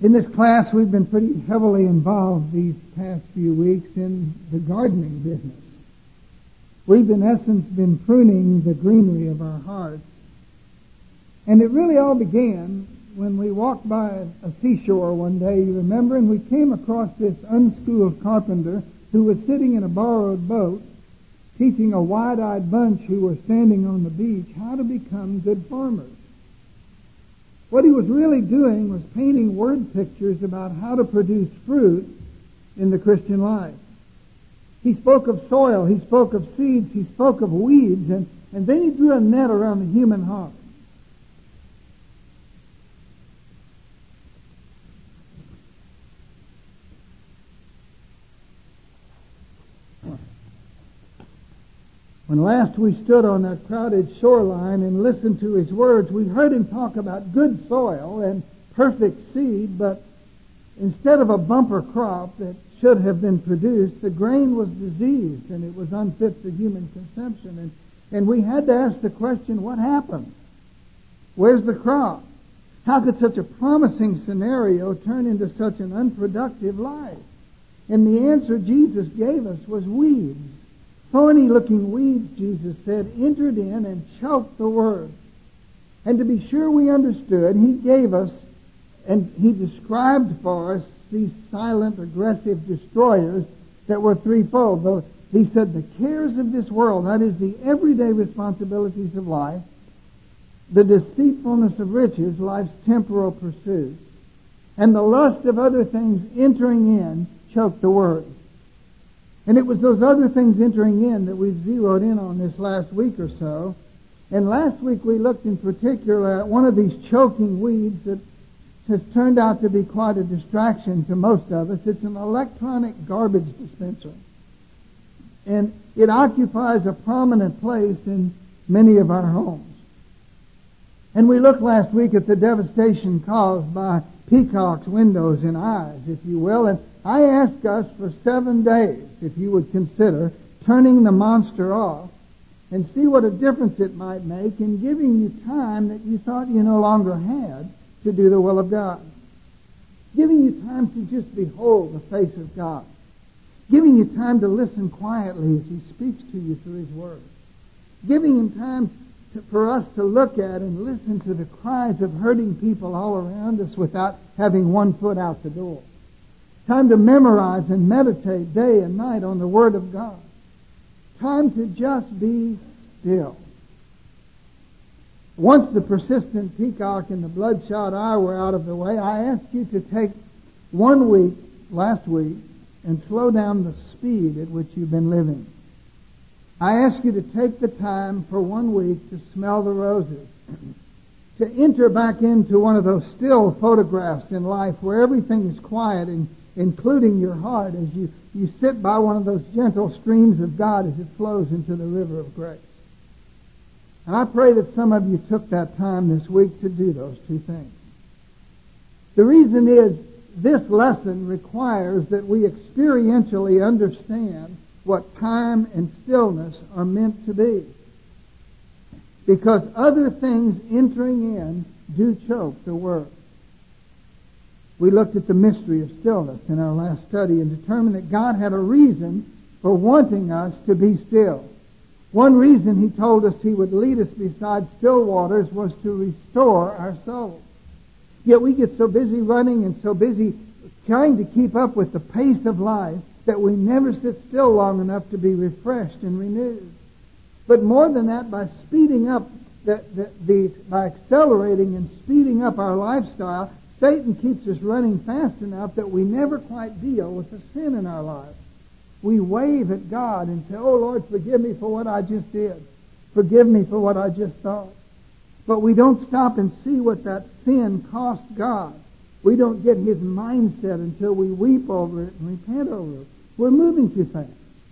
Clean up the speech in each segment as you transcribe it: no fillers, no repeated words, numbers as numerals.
In this class, we've been pretty heavily involved these past few weeks in the gardening business. We've, in essence, been pruning the greenery of our hearts. And it really all began when we walked by a seashore one day, you remember, and we came across this unschooled carpenter who was sitting in a borrowed boat, teaching a wide-eyed bunch who were standing on the beach how to become good farmers. What he was really doing was painting word pictures about how to produce fruit in the Christian life. He spoke of soil, he spoke of seeds, he spoke of weeds, and then he drew a net around the human heart. When last we stood on that crowded shoreline and listened to his words, we heard him talk about good soil and perfect seed, but instead of a bumper crop that should have been produced, the grain was diseased and it was unfit for human consumption. And we had to ask the question, what happened? Where's the crop? How could such a promising scenario turn into such an unproductive life? And the answer Jesus gave us was weeds. Thorny-looking weeds, Jesus said, entered in and choked the Word. And to be sure we understood, He gave us, and He described for us these silent, aggressive destroyers that were threefold. He said the cares of this world, that is the everyday responsibilities of life, the deceitfulness of riches, life's temporal pursuits, and the lust of other things entering in, choked the Word. And it was those other things entering in that we've zeroed in on this last week or so. And last week we looked in particular at one of these choking weeds that has turned out to be quite a distraction to most of us. It's an electronic garbage dispenser. And it occupies a prominent place in many of our homes. And we looked last week at the devastation caused by peacocks, windows, and eyes, if you will. And I asked us for 7 days, if you would consider turning the monster off and see what a difference it might make in giving you time that you thought you no longer had to do the will of God. Giving you time to just behold the face of God. Giving you time to listen quietly as He speaks to you through His Word. Giving Him time for us to look at and listen to the cries of hurting people all around us without having one foot out the door. Time to memorize and meditate day and night on the Word of God. Time to just be still. Once the persistent peacock and the bloodshot eye were out of the way, I asked you to take 1 week, last week, and slow down the speed at which you've been living. I ask you to take the time for 1 week to smell the roses, to enter back into one of those still photographs in life where everything is quiet, including your heart as you sit by one of those gentle streams of God as it flows into the river of grace. And I pray that some of you took that time this week to do those two things. The reason is this lesson requires that we experientially understand what time and stillness are meant to be. Because other things entering in do choke the Word. We looked at the mystery of stillness in our last study and determined that God had a reason for wanting us to be still. One reason He told us He would lead us beside still waters was to restore our souls. Yet we get so busy running and so busy trying to keep up with the pace of life that we never sit still long enough to be refreshed and renewed. But more than that, by speeding up, by accelerating and speeding up our lifestyle, Satan keeps us running fast enough that we never quite deal with the sin in our lives. We wave at God and say, "Oh Lord, forgive me for what I just did. Forgive me for what I just thought." But we don't stop and see what that sin cost God. We don't get His mindset until we weep over it and repent over it. We're moving too fast.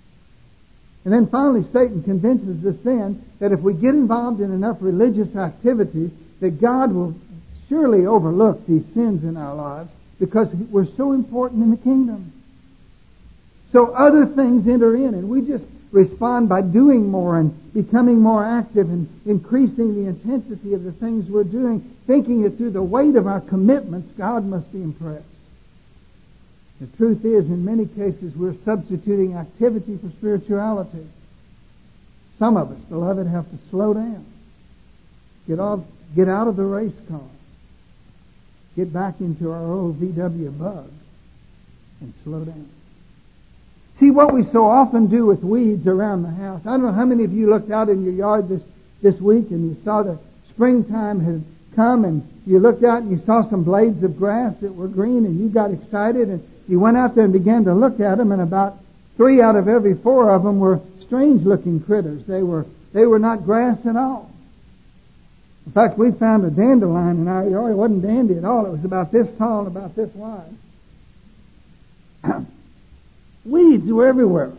And then finally Satan convinces us then that if we get involved in enough religious activity that God will surely overlook these sins in our lives because we're so important in the kingdom. So other things enter in and we just respond by doing more and becoming more active and increasing the intensity of the things we're doing, thinking it through the weight of our commitments, God must be impressed. The truth is, in many cases, we're substituting activity for spirituality. Some of us, beloved, have to slow down. Get out of the race car. Get back into our old VW Bug and slow down. See, what we so often do with weeds around the house. I don't know how many of you looked out in your yard this week and you saw that springtime had come, and you looked out and you saw some blades of grass that were green, and you got excited and you went out there and began to look at them, and about 3 out of every 4 of them were strange-looking critters. They were not grass at all. In fact, we found a dandelion in our yard. It wasn't dandy at all. It was about this tall and about this wide. Weeds were everywhere.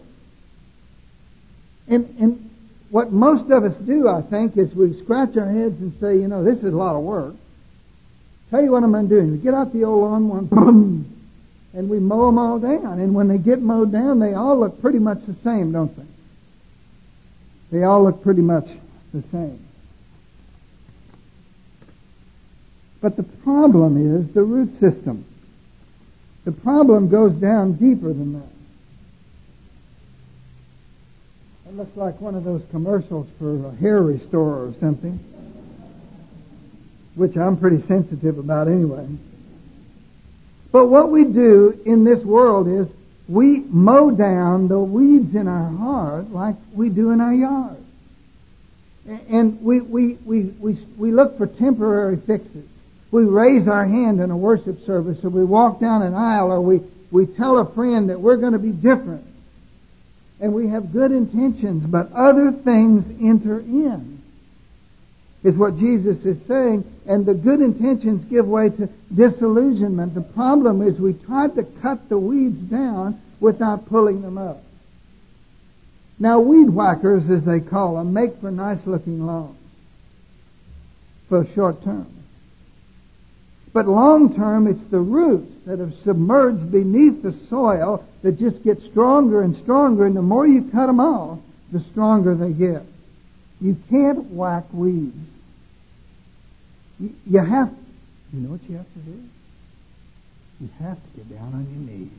And what most of us do, I think, is we scratch our heads and say, this is a lot of work. Tell you what I'm going to do. We get out the old lawnmower, boom, and we mow them all down. And when they get mowed down, they all look pretty much the same, don't they? They all look pretty much the same. But the problem is the root system. The problem goes down deeper than that. It looks like one of those commercials for a hair restorer or something, which I'm pretty sensitive about anyway. But what we do in this world is we mow down the weeds in our heart like we do in our yard. And we look for temporary fixes. We raise our hand in a worship service, or we walk down an aisle, or we tell a friend that we're going to be different. And we have good intentions, but other things enter in, is what Jesus is saying. And the good intentions give way to disillusionment. The problem is we try to cut the weeds down without pulling them up. Now, weed whackers, as they call them, make for nice-looking lawns for short term. But long term, it's the roots that have submerged beneath the soil that just get stronger and stronger, and the more you cut them off, the stronger they get. You can't whack weeds. You know what you have to do? You have to get down on your knees.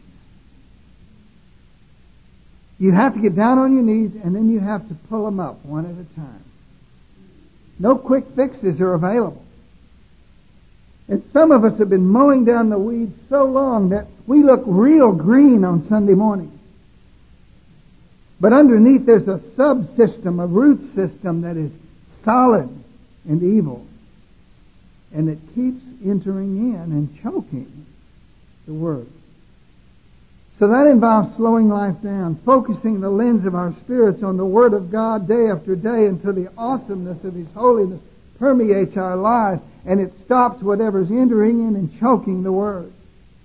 You have to get down on your knees, and then you have to pull them up one at a time. No quick fixes are available. And some of us have been mowing down the weeds so long that we look real green on Sunday morning. But underneath there's a subsystem, a root system that is solid and evil. And it keeps entering in and choking the Word. So that involves slowing life down, focusing the lens of our spirits on the Word of God day after day until the awesomeness of His holiness permeates our lives, and it stops whatever's entering in and choking the Word.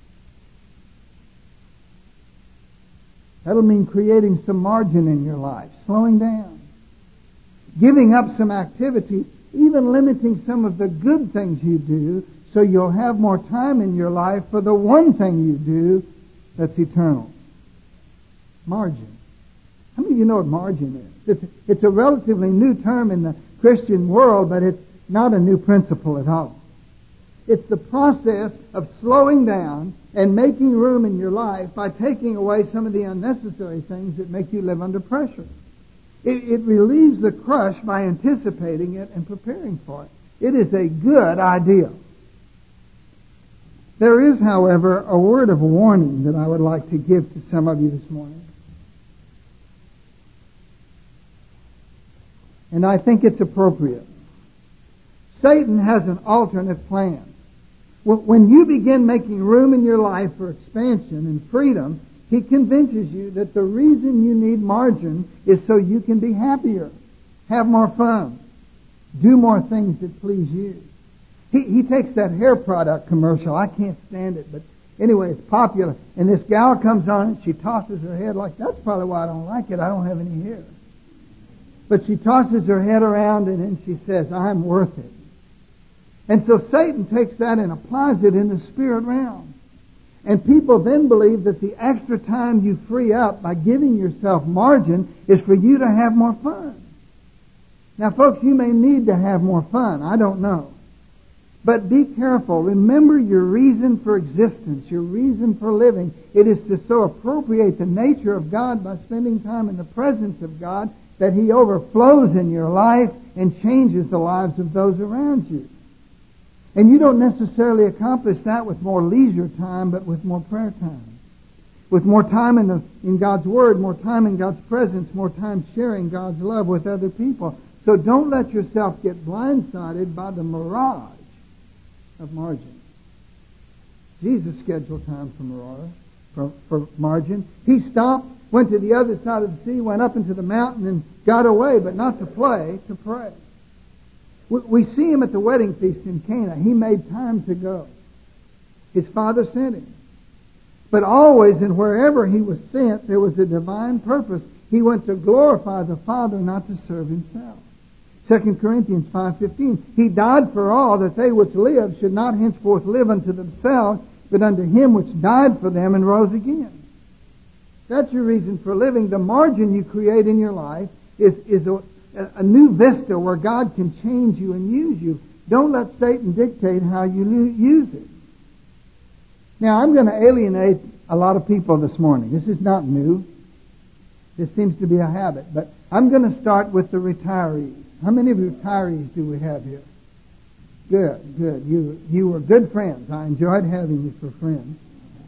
That'll mean creating some margin in your life, slowing down, giving up some activity, even limiting some of the good things you do, so you'll have more time in your life for the one thing you do that's eternal. Margin. How many of you know what margin is? It's a relatively new term in the Christian world, but it's not a new principle at all. It's the process of slowing down and making room in your life by taking away some of the unnecessary things that make you live under pressure. It relieves the crush by anticipating it and preparing for it. It is a good idea. There is, however, a word of warning that I would like to give to some of you this morning. And I think it's appropriate. Satan has an alternate plan. When you begin making room in your life for expansion and freedom, he convinces you that the reason you need margin is so you can be happier, have more fun, do more things that please you. He takes that hair product commercial. I can't stand it, but anyway, it's popular. And this gal comes on and she tosses her head like, that's probably why I don't like it. I don't have any hair. But she tosses her head around and then she says, I'm worth it. And so Satan takes that and applies it in the spirit realm. And people then believe that the extra time you free up by giving yourself margin is for you to have more fun. Now, folks, you may need to have more fun. I don't know. But be careful. Remember your reason for existence, your reason for living. It is to so appropriate the nature of God by spending time in the presence of God that He overflows in your life and changes the lives of those around you. And you don't necessarily accomplish that with more leisure time, but with more prayer time. With more time in God's Word, more time in God's presence, more time sharing God's love with other people. So don't let yourself get blindsided by the mirage of margin. Jesus scheduled time for margin. He stopped, went to the other side of the sea, went up into the mountain and got away, but not to play, to pray. We see Him at the wedding feast in Cana. He made time to go. His Father sent Him. But always and wherever He was sent, there was a divine purpose. He went to glorify the Father, not to serve Himself. 2 Corinthians 5:15, He died for all, that they which live should not henceforth live unto themselves, but unto Him which died for them and rose again. That's your reason for living. The margin you create in your life is a new vista where God can change you and use you. Don't let Satan dictate how you use it. Now, I'm going to alienate a lot of people this morning. This is not new. This seems to be a habit. But I'm going to start with the retirees. How many retirees do we have here? Good. You were good friends. I enjoyed having you for friends.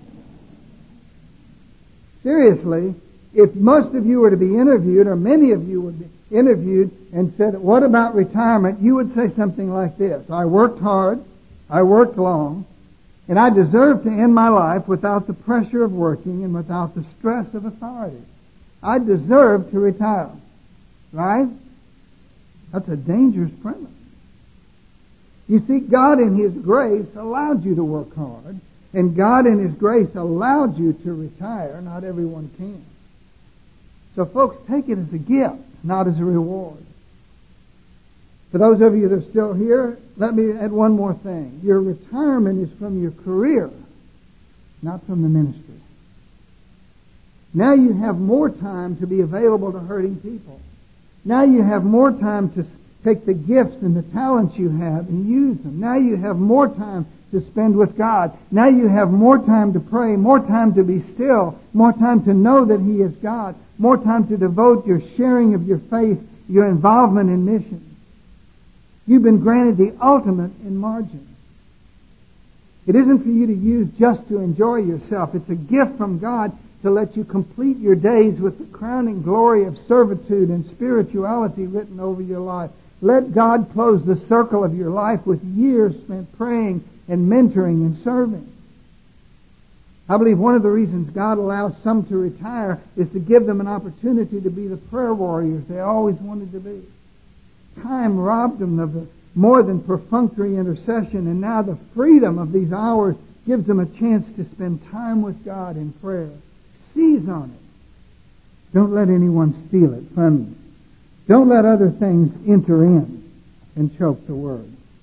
Seriously, if most of you were to be interviewed, or many of you would be interviewed and said, what about retirement? You would say something like this: I worked hard, I worked long, and I deserve to end my life without the pressure of working and without the stress of authority. I deserve to retire. Right? That's a dangerous premise. You see, God in His grace allowed you to work hard, and God in His grace allowed you to retire. Not everyone can. So folks, take it as a gift, not as a reward. For those of you that are still here, let me add one more thing. Your retirement is from your career, not from the ministry. Now you have more time to be available to hurting people. Now you have more time to take the gifts and the talents you have and use them. Now you have more time to spend with God. Now you have more time to pray, more time to be still, more time to know that He is God, more time to devote your sharing of your faith, your involvement in missions. You've been granted the ultimate in margin. It isn't for you to use just to enjoy yourself. It's a gift from God to let you complete your days with the crowning glory of servitude and spirituality written over your life. Let God close the circle of your life with years spent praying and mentoring and serving. I believe one of the reasons God allows some to retire is to give them an opportunity to be the prayer warriors they always wanted to be. Time robbed them of the more than perfunctory intercession, and now the freedom of these hours gives them a chance to spend time with God in prayer. Seize on it. Don't let anyone steal it from you. Don't let other things enter in and choke the Word.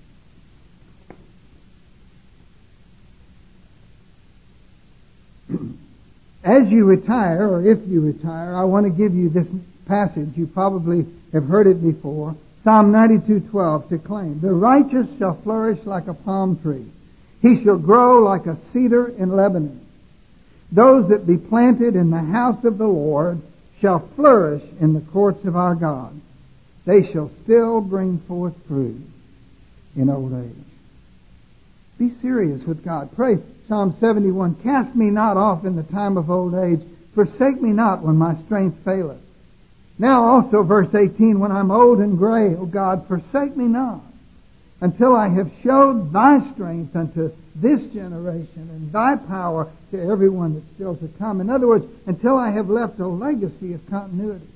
As you retire, or if you retire, I want to give you this passage. You probably have heard it before. Psalm 92:12 to claim. The righteous shall flourish like a palm tree. He shall grow like a cedar in Lebanon. Those that be planted in the house of the Lord shall flourish in the courts of our God. They shall still bring forth fruit in old age. Be serious with God. Pray Psalm 71, cast me not off in the time of old age. Forsake me not when my strength faileth. Now also verse 18, when I'm old and gray, O God, forsake me not, until I have showed Thy strength unto this generation and Thy power to everyone that's still to come. In other words, until I have left a legacy of continuity.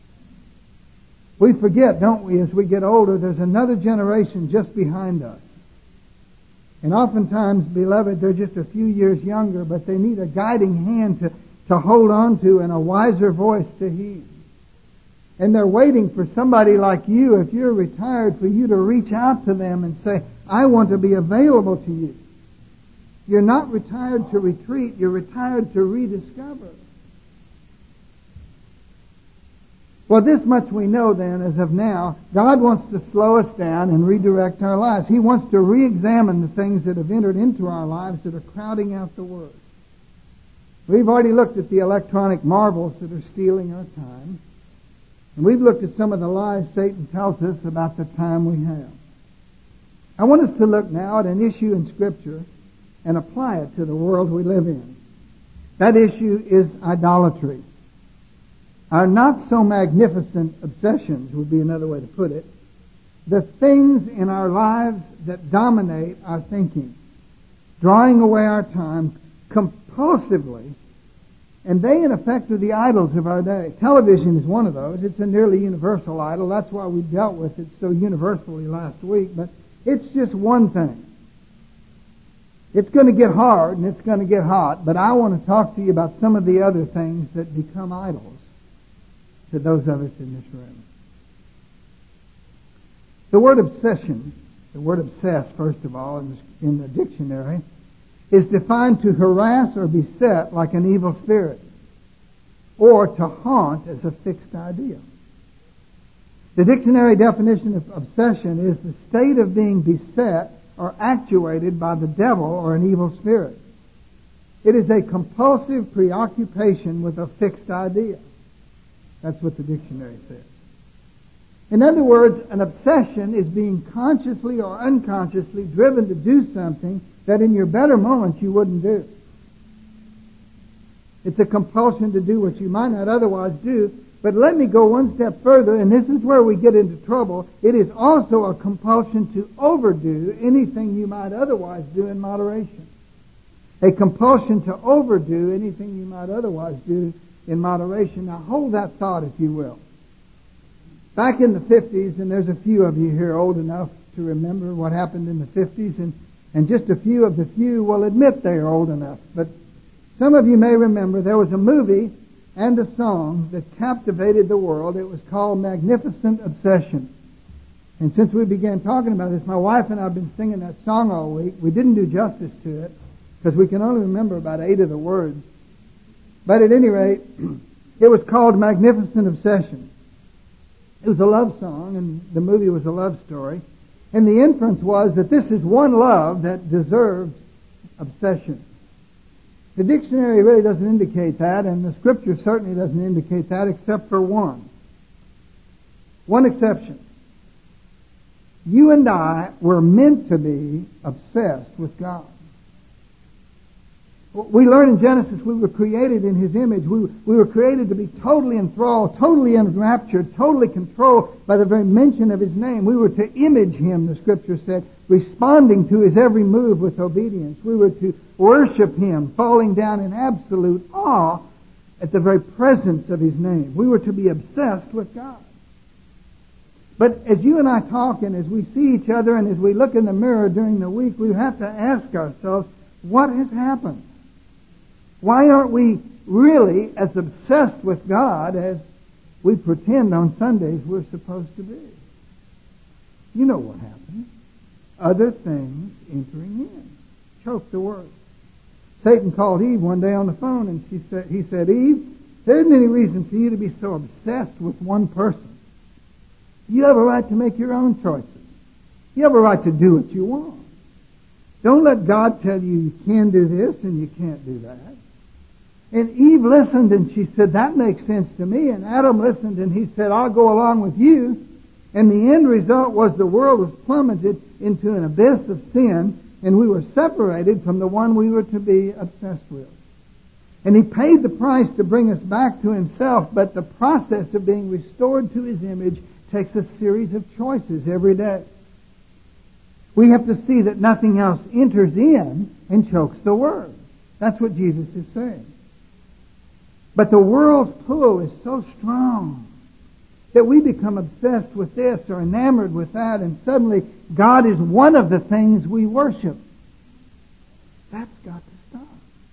We forget, don't we, as we get older, there's another generation just behind us. And oftentimes, beloved, they're just a few years younger, but they need a guiding hand to hold on to and a wiser voice to heed. And they're waiting for somebody like you, if you're retired, for you to reach out to them and say, I want to be available to you. You're not retired to retreat, you're retired to rediscover. Well, this much we know then as of now. God wants to slow us down and redirect our lives. He wants to re-examine the things that have entered into our lives that are crowding out the Word. We've already looked at the electronic marvels that are stealing our time. And we've looked at some of the lies Satan tells us about the time we have. I want us to look now at an issue in Scripture and apply it to the world we live in. That issue is idolatry. Our not so magnificent obsessions would be another way to put it. The things in our lives that dominate our thinking, drawing away our time compulsively, and they in effect are the idols of our day. Television is one of those. It's a nearly universal idol. That's why we dealt with it so universally last week. But it's just one thing. It's going to get hard and it's going to get hot, but I want to talk to you about some of the other things that become idols to those of us in this room. The word obsession, the word obsess, first of all, in the dictionary, is defined to harass or beset like an evil spirit, or to haunt as a fixed idea. The dictionary definition of obsession is the state of being beset or actuated by the devil or an evil spirit. It is a compulsive preoccupation with a fixed idea. That's what the dictionary says. In other words, an obsession is being consciously or unconsciously driven to do something that in your better moments you wouldn't do. It's a compulsion to do what you might not otherwise do. But let me go one step further, and this is where we get into trouble. It is also a compulsion to overdo anything you might otherwise do in moderation. A compulsion to overdo anything you might otherwise do in moderation. Now hold that thought, if you will. Back in the 50s, and there's a few of you here old enough to remember what happened in the 50s, and just a few of the few will admit they are old enough. But some of you may remember there was a movie and a song that captivated the world. It was called Magnificent Obsession. And since we began talking about this, my wife and I have been singing that song all week. We didn't do justice to it because we can only remember about 8 of the words. But at any rate, it was called Magnificent Obsession. It was a love song, and the movie was a love story. And the inference was that this is one love that deserves obsession. The dictionary really doesn't indicate that, and the Scripture certainly doesn't indicate that, except for one. One exception. You and I were meant to be obsessed with God. We learn in Genesis we were created in His image. We were created to be totally enthralled, totally enraptured, totally controlled by the very mention of His name. We were to image Him, the Scripture said, responding to His every move with obedience. We were to worship Him, falling down in absolute awe at the very presence of His name. We were to be obsessed with God. But as you and I talk and as we see each other and as we look in the mirror during the week, we have to ask ourselves, what has happened? Why aren't we really as obsessed with God as we pretend on Sundays we're supposed to be? You know what happened. Other things entering in. Choke the word. Satan called Eve one day on the phone and he said, Eve, there isn't any reason for you to be so obsessed with one person. You have a right to make your own choices. You have a right to do what you want. Don't let God tell you can do this and you can't do that. And Eve listened and she said, that makes sense to me. And Adam listened and he said, I'll go along with you. And the end result was the world was plummeted into an abyss of sin, and we were separated from the one we were to be obsessed with. And He paid the price to bring us back to Himself, but the process of being restored to His image takes a series of choices every day. We have to see that nothing else enters in and chokes the Word. That's what Jesus is saying. But the world's pull is so strong that we become obsessed with this or enamored with that, and suddenly God is one of the things we worship. That's got to stop.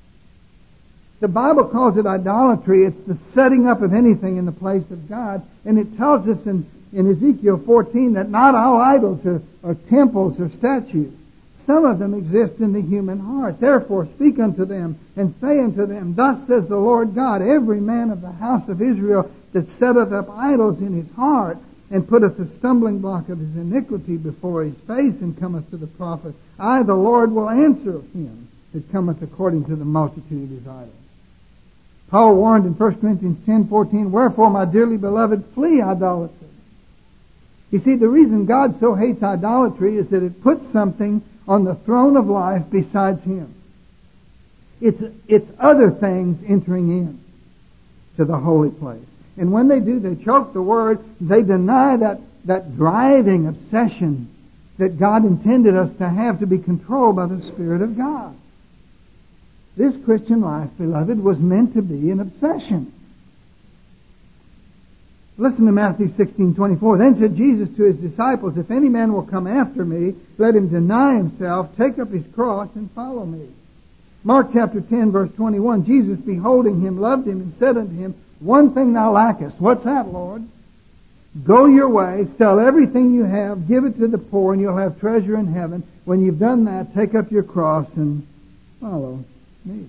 The Bible calls it idolatry. It's the setting up of anything in the place of God, and it tells us in Ezekiel 14 that not all idols are temples or statues. Some of them exist in the human heart. Therefore speak unto them and say unto them, thus says the Lord God, every man of the house of Israel, that setteth up idols in his heart, and putteth the stumbling block of his iniquity before his face, and cometh to the prophet, I, the Lord, will answer him that cometh according to the multitude of his idols. Paul warned in 1 Corinthians 10:14, Wherefore, my dearly beloved, flee idolatry. You see, the reason God so hates idolatry is that it puts something on the throne of life besides Him. It's other things entering in to the holy place. And when they do, they choke the Word. They deny that driving obsession that God intended us to have, to be controlled by the Spirit of God. This Christian life, beloved, was meant to be an obsession. Listen to Matthew 16:24. Then said Jesus to His disciples, If any man will come after me, let him deny himself, take up his cross, and follow me. Mark chapter 10, verse 21. Jesus, beholding him, loved him, and said unto him, One thing thou lackest. What's that, Lord? Go your way, sell everything you have, give it to the poor, and you'll have treasure in heaven. When you've done that, take up your cross and follow me.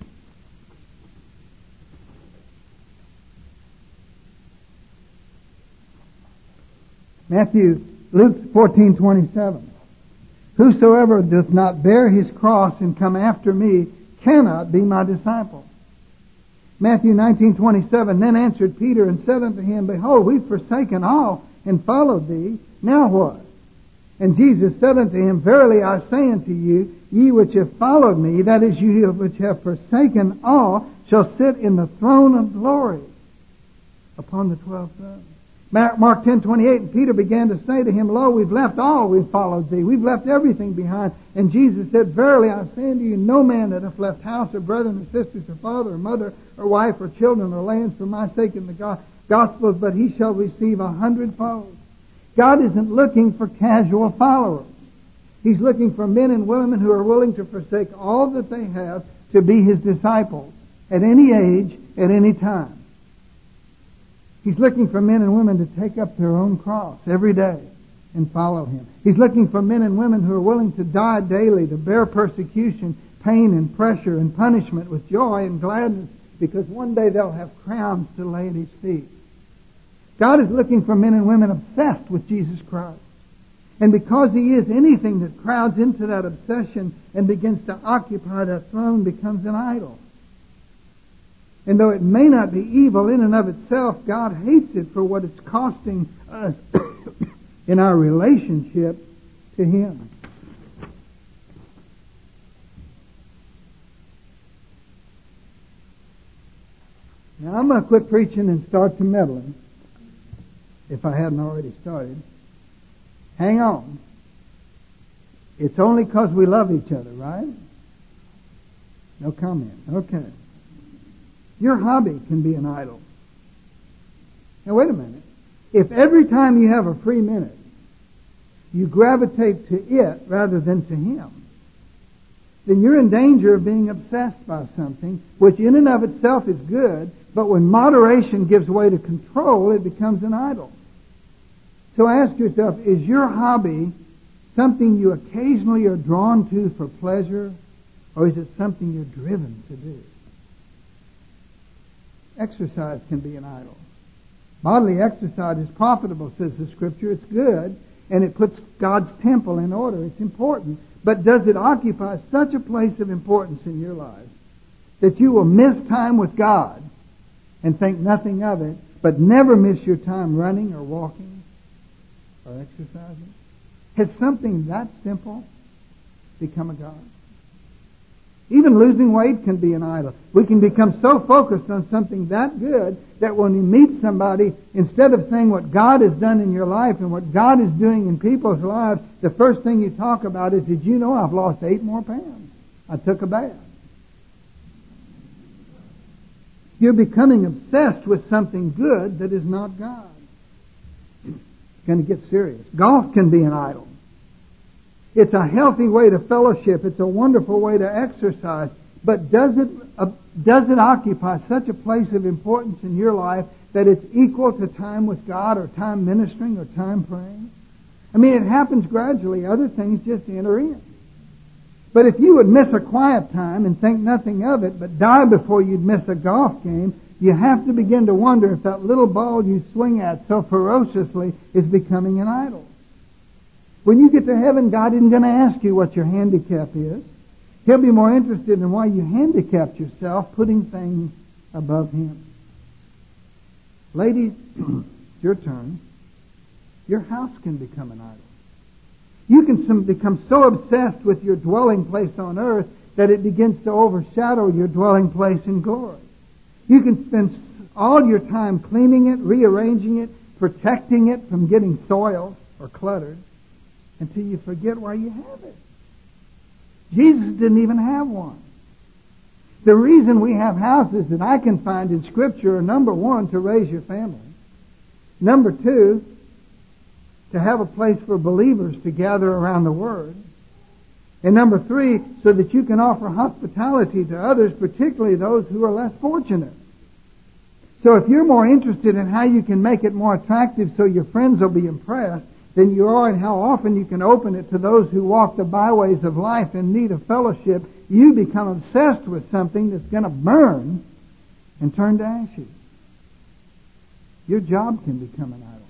Luke 14:27. Whosoever doth not bear his cross and come after me cannot be my disciple. Matthew 19:27. Then answered Peter and said unto him, Behold, we've forsaken all and followed thee. Now what? And Jesus said unto him, Verily I say unto you, ye which have followed me, that is, you which have forsaken all, shall sit in the throne of glory upon the 12 thrones. Mark 10:28, and Peter began to say to him, Lo, we've left all, we've followed thee. We've left everything behind. And Jesus said, Verily I say unto you, no man that hath left house or brethren or sisters or father or mother or wife or children or lands for my sake in the gospel, but he shall receive 100-fold. God isn't looking for casual followers. He's looking for men and women who are willing to forsake all that they have to be His disciples at any age, at any time. He's looking for men and women to take up their own cross every day and follow Him. He's looking for men and women who are willing to die daily, to bear persecution, pain and pressure and punishment with joy and gladness, because one day they'll have crowns to lay at His feet. God is looking for men and women obsessed with Jesus Christ. And because He is, anything that crowds into that obsession and begins to occupy that throne becomes an idol. And though it may not be evil in and of itself, God hates it for what it's costing us in our relationship to Him. Now I'm going to quit preaching and start to meddling, if I hadn't already started. Hang on. It's only because we love each other, right? No comment. Okay. Your hobby can be an idol. Now wait a minute. If every time you have a free minute, you gravitate to it rather than to Him, then you're in danger of being obsessed by something which in and of itself is good, but when moderation gives way to control, it becomes an idol. So ask yourself, is your hobby something you occasionally are drawn to for pleasure, or is it something you're driven to do? Exercise can be an idol. Bodily exercise is profitable, says the Scripture. It's good, and it puts God's temple in order. It's important. But does it occupy such a place of importance in your life that you will miss time with God and think nothing of it, but never miss your time running or walking or exercising? Has something that simple become a God? Even losing weight can be an idol. We can become so focused on something that good that when you meet somebody, instead of saying what God has done in your life and what God is doing in people's lives, the first thing you talk about is, did you know I've lost 8 more pounds? I took a bath. You're becoming obsessed with something good that is not God. It's going to get serious. Golf can be an idol. It's a healthy way to fellowship. It's a wonderful way to exercise. But does it occupy such a place of importance in your life that it's equal to time with God or time ministering or time praying? I mean, it happens gradually. Other things just enter in. But if you would miss a quiet time and think nothing of it, but die before you'd miss a golf game, you have to begin to wonder if that little ball you swing at so ferociously is becoming an idol. When you get to heaven, God isn't going to ask you what your handicap is. He'll be more interested in why you handicapped yourself putting things above Him. Ladies, it's your turn. Your house can become an idol. You can become so obsessed with your dwelling place on earth that it begins to overshadow your dwelling place in glory. You can spend all your time cleaning it, rearranging it, protecting it from getting soiled or cluttered until you forget why you have it. Jesus didn't even have one. The reason we have houses that I can find in Scripture are, number one, to raise your family. Number two, to have a place for believers to gather around the Word. And number three, so that you can offer hospitality to others, particularly those who are less fortunate. So if you're more interested in how you can make it more attractive so your friends will be impressed than you are in how often you can open it to those who walk the byways of life in need of fellowship, you become obsessed with something that's going to burn and turn to ashes. Your job can become an idol.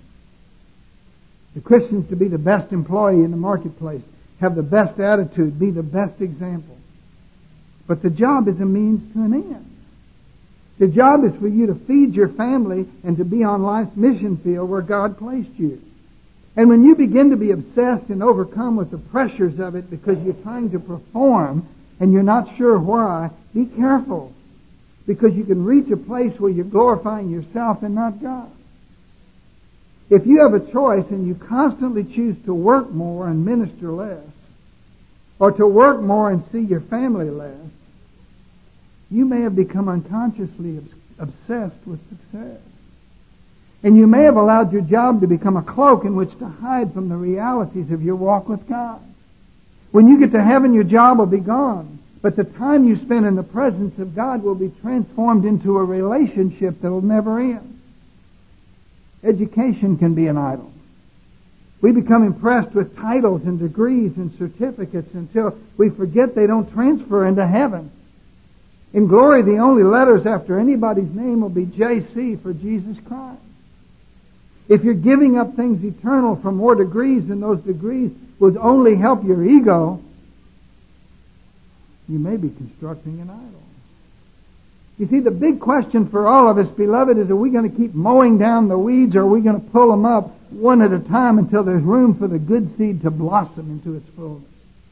The Christian's to be the best employee in the marketplace, have the best attitude, be the best example. But the job is a means to an end. The job is for you to feed your family and to be on life's mission field where God placed you. And when you begin to be obsessed and overcome with the pressures of it because you're trying to perform and you're not sure why, be careful. Because you can reach a place where you're glorifying yourself and not God. If you have a choice and you constantly choose to work more and minister less, or to work more and see your family less, you may have become unconsciously obsessed with success. And you may have allowed your job to become a cloak in which to hide from the realities of your walk with God. When you get to heaven, your job will be gone. But the time you spend in the presence of God will be transformed into a relationship that will never end. Education can be an idol. We become impressed with titles and degrees and certificates until we forget they don't transfer into heaven. In glory, the only letters after anybody's name will be JC for Jesus Christ. If you're giving up things eternal for more degrees and those degrees would only help your ego, you may be constructing an idol. You see, the big question for all of us, beloved, is are we going to keep mowing down the weeds or are we going to pull them up one at a time until there's room for the good seed to blossom into its fullness?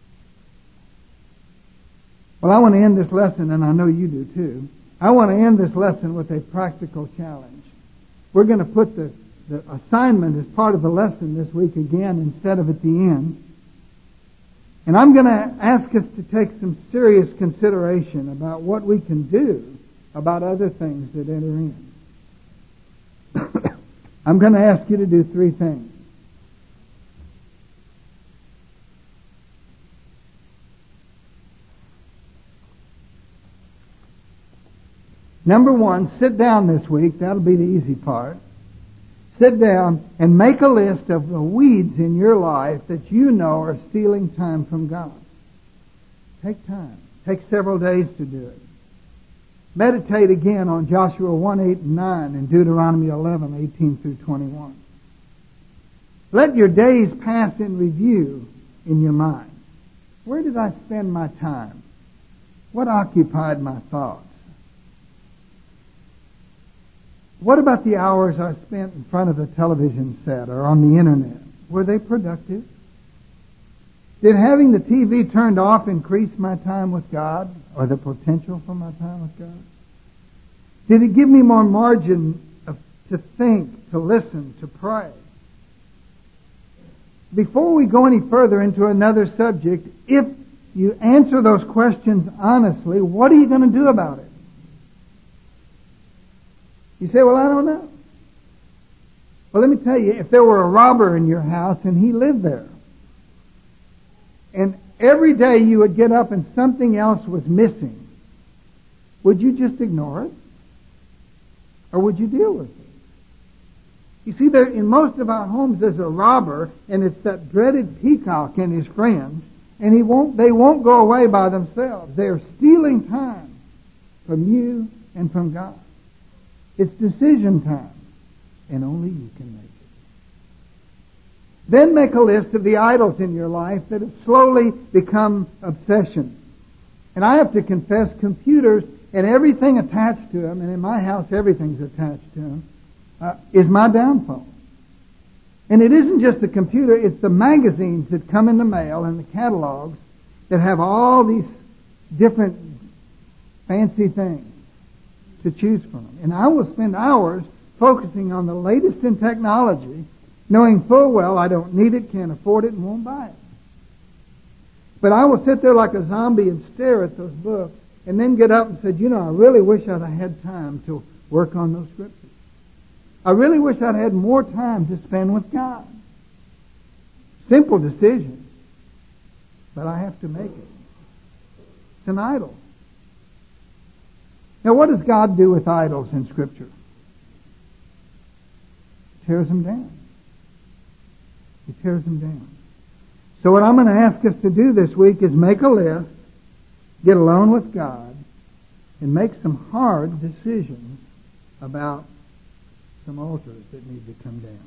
Well, I want to end this lesson, and I know you do too. I want to end this lesson with a practical challenge. We're going to put the assignment as part of the lesson this week again instead of at the end. And I'm going to ask us to take some serious consideration about what we can do about other things that enter in. I'm going to ask you to do three things. Number one, sit down this week. That'll be the easy part. Sit down and make a list of the weeds in your life that you know are stealing time from God. Take time. Take several days to do it. Meditate again on Joshua 1, 8, and 9 and Deuteronomy 11, 18 through 21. Let your days pass in review in your mind. Where did I spend my time? What occupied my thoughts? What about the hours I spent in front of the television set or on the internet? Were they productive? Did having the TV turned off increase my time with God or the potential for my time with God? Did it give me more margin to think, to listen, to pray? Before we go any further into another subject, if you answer those questions honestly, what are you going to do about it? You say, well, I don't know. Well, let me tell you, if there were a robber in your house and he lived there, and every day you would get up and something else was missing, would you just ignore it? Or would you deal with it? You see, there in most of our homes there's a robber, and it's that dreaded peacock and his friends, and they won't go away by themselves. They are stealing time from you and from God. It's decision time. And only you can make it. Then make a list of the idols in your life that have slowly become obsessions. And I have to confess, computers and everything attached to them, and in my house everything's attached to them, is my downfall. And it isn't just the computer, it's the magazines that come in the mail and the catalogs that have all these different fancy things to choose from. And I will spend hours focusing on the latest in technology, knowing full well I don't need it, can't afford it, and won't buy it. But I will sit there like a zombie and stare at those books and then get up and say, I really wish I'd had time to work on those scriptures. I really wish I'd had more time to spend with God. Simple decision, but I have to make it. It's an idol. Now, what does God do with idols in Scripture? He tears them down. He tears them down. So what I'm going to ask us to do this week is make a list, get alone with God, and make some hard decisions about some altars that need to come down.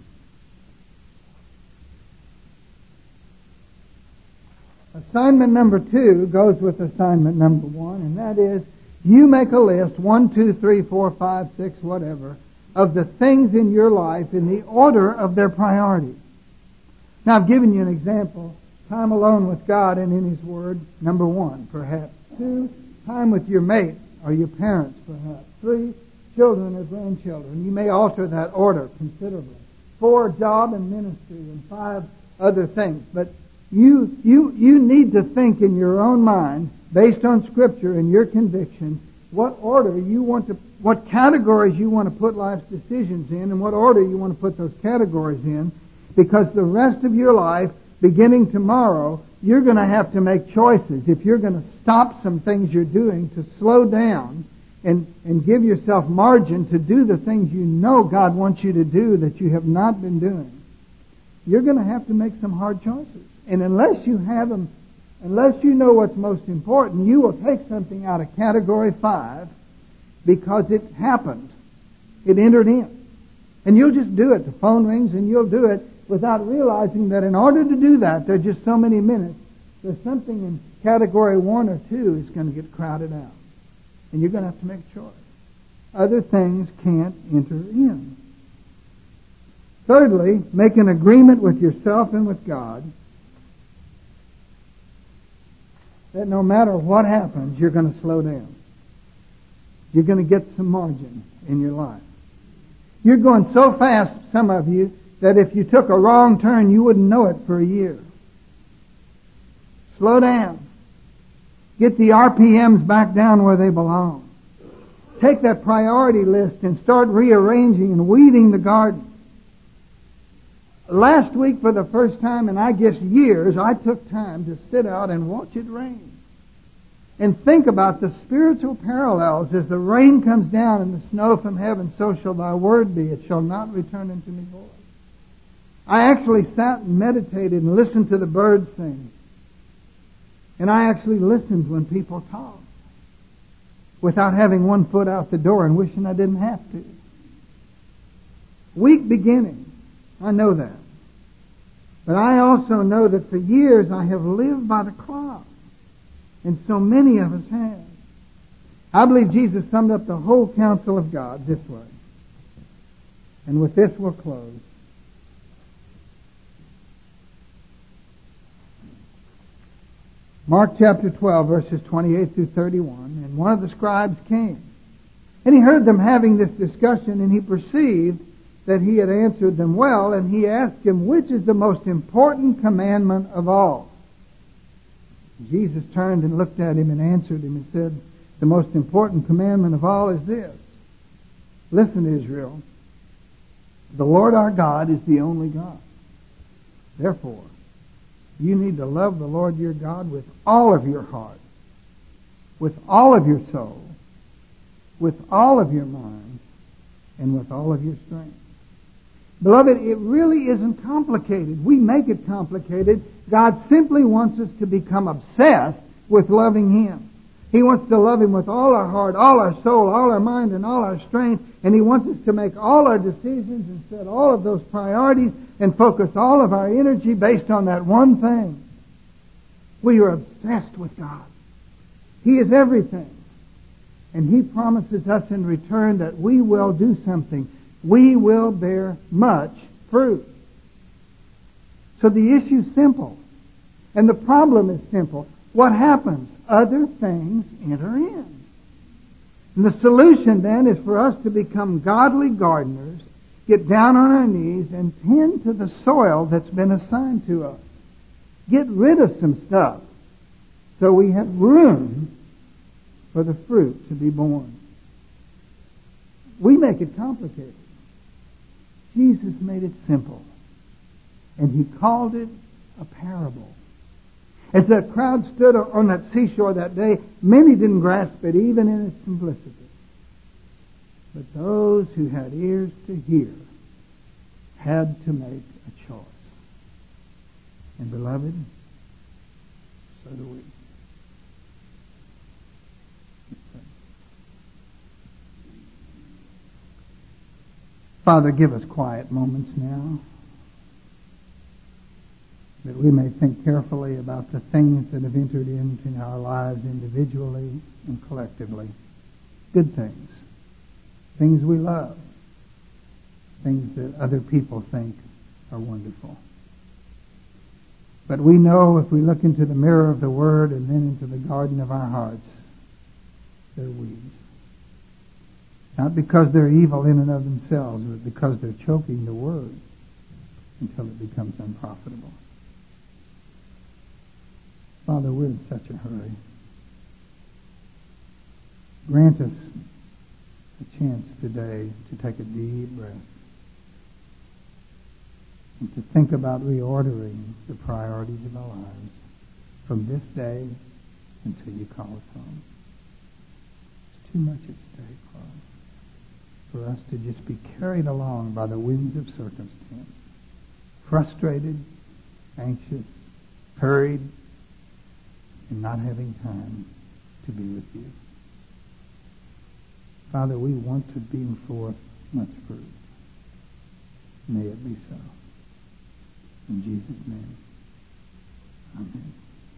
Assignment number 2 goes with assignment number 1, and that is you make a list, 1, 2, 3, 4, 5, 6, whatever, of the things in your life in the order of their priority. Now, I've given you an example. Time alone with God and in His Word, number 1, perhaps. 2, time with your mate or your parents, perhaps. 3, children or grandchildren. You may alter that order considerably. 4, job and ministry, and 5, other things. But you need to think in your own mind, based on Scripture and your conviction, what order you want to, what categories you want to put life's decisions in, and what order you want to put those categories in, because the rest of your life, beginning tomorrow, you're going to have to make choices. If you're going to stop some things you're doing, to slow down and give yourself margin to do the things you know God wants you to do that you have not been doing, you're going to have to make some hard choices. And unless you have them, unless you know what's most important, you will take something out of category 5 because it happened. It entered in. And you'll just do it. The phone rings and you'll do it without realizing that in order to do that, there are just so many minutes, there's something in category 1 or 2 is going to get crowded out. And you're going to have to make a choice. Other things can't enter in. Thirdly, make an agreement with yourself and with God that no matter what happens, you're going to slow down. You're going to get some margin in your life. You're going so fast, some of you, that if you took a wrong turn, you wouldn't know it for a year. Slow down. Get the RPMs back down where they belong. Take that priority list and start rearranging and weeding the garden. Last week, for the first time in, I guess, years, I took time to sit out and watch it rain. And think about the spiritual parallels. As the rain comes down and the snow from heaven, so shall thy word be. It shall not return unto me void. I actually sat and meditated and listened to the birds sing. And I actually listened when people talked without having one foot out the door and wishing I didn't have to. Weak beginning. I know that. But I also know that for years I have lived by the clock. And so many of us have. I believe Jesus summed up the whole counsel of God this way. And with this we'll close. Mark chapter 12, verses 28 through 31. And one of the scribes came. And he heard them having this discussion, and he perceived that he had answered them well, and he asked him, which is the most important commandment of all? Jesus turned and looked at him and answered him and said, the most important commandment of all is this. Listen, Israel, the Lord our God is the only God. Therefore, you need to love the Lord your God with all of your heart, with all of your soul, with all of your mind, and with all of your strength. Beloved, it really isn't complicated. We make it complicated. God simply wants us to become obsessed with loving Him. He wants to love Him with all our heart, all our soul, all our mind, and all our strength. And He wants us to make all our decisions and set all of those priorities and focus all of our energy based on that one thing. We are obsessed with God. He is everything. And He promises us in return that we will do something. We will bear much fruit. So the issue is simple. And the problem is simple. What happens? Other things enter in. And the solution then is for us to become godly gardeners, get down on our knees and tend to the soil that's been assigned to us. Get rid of some stuff so we have room for the fruit to be born. We make it complicated. Jesus made it simple. And He called it a parable. As that crowd stood on that seashore that day, many didn't grasp it, even in its simplicity. But those who had ears to hear had to make a choice. And beloved, so do we. Father, give us quiet moments now, that we may think carefully about the things that have entered into our lives individually and collectively. Good things. Things we love. Things that other people think are wonderful. But we know if we look into the mirror of the Word and then into the garden of our hearts, they're weeds. Not because they're evil in and of themselves, but because they're choking the Word until it becomes unprofitable. Father, we're in such a hurry. Grant us a chance today to take a deep breath and to think about reordering the priorities of our lives from this day until you call us home. There's too much at stake, Father, for us to just be carried along by the winds of circumstance, frustrated, anxious, hurried, and not having time to be with you. Father, we want to bring forth much fruit. May it be so. In Jesus' name, amen.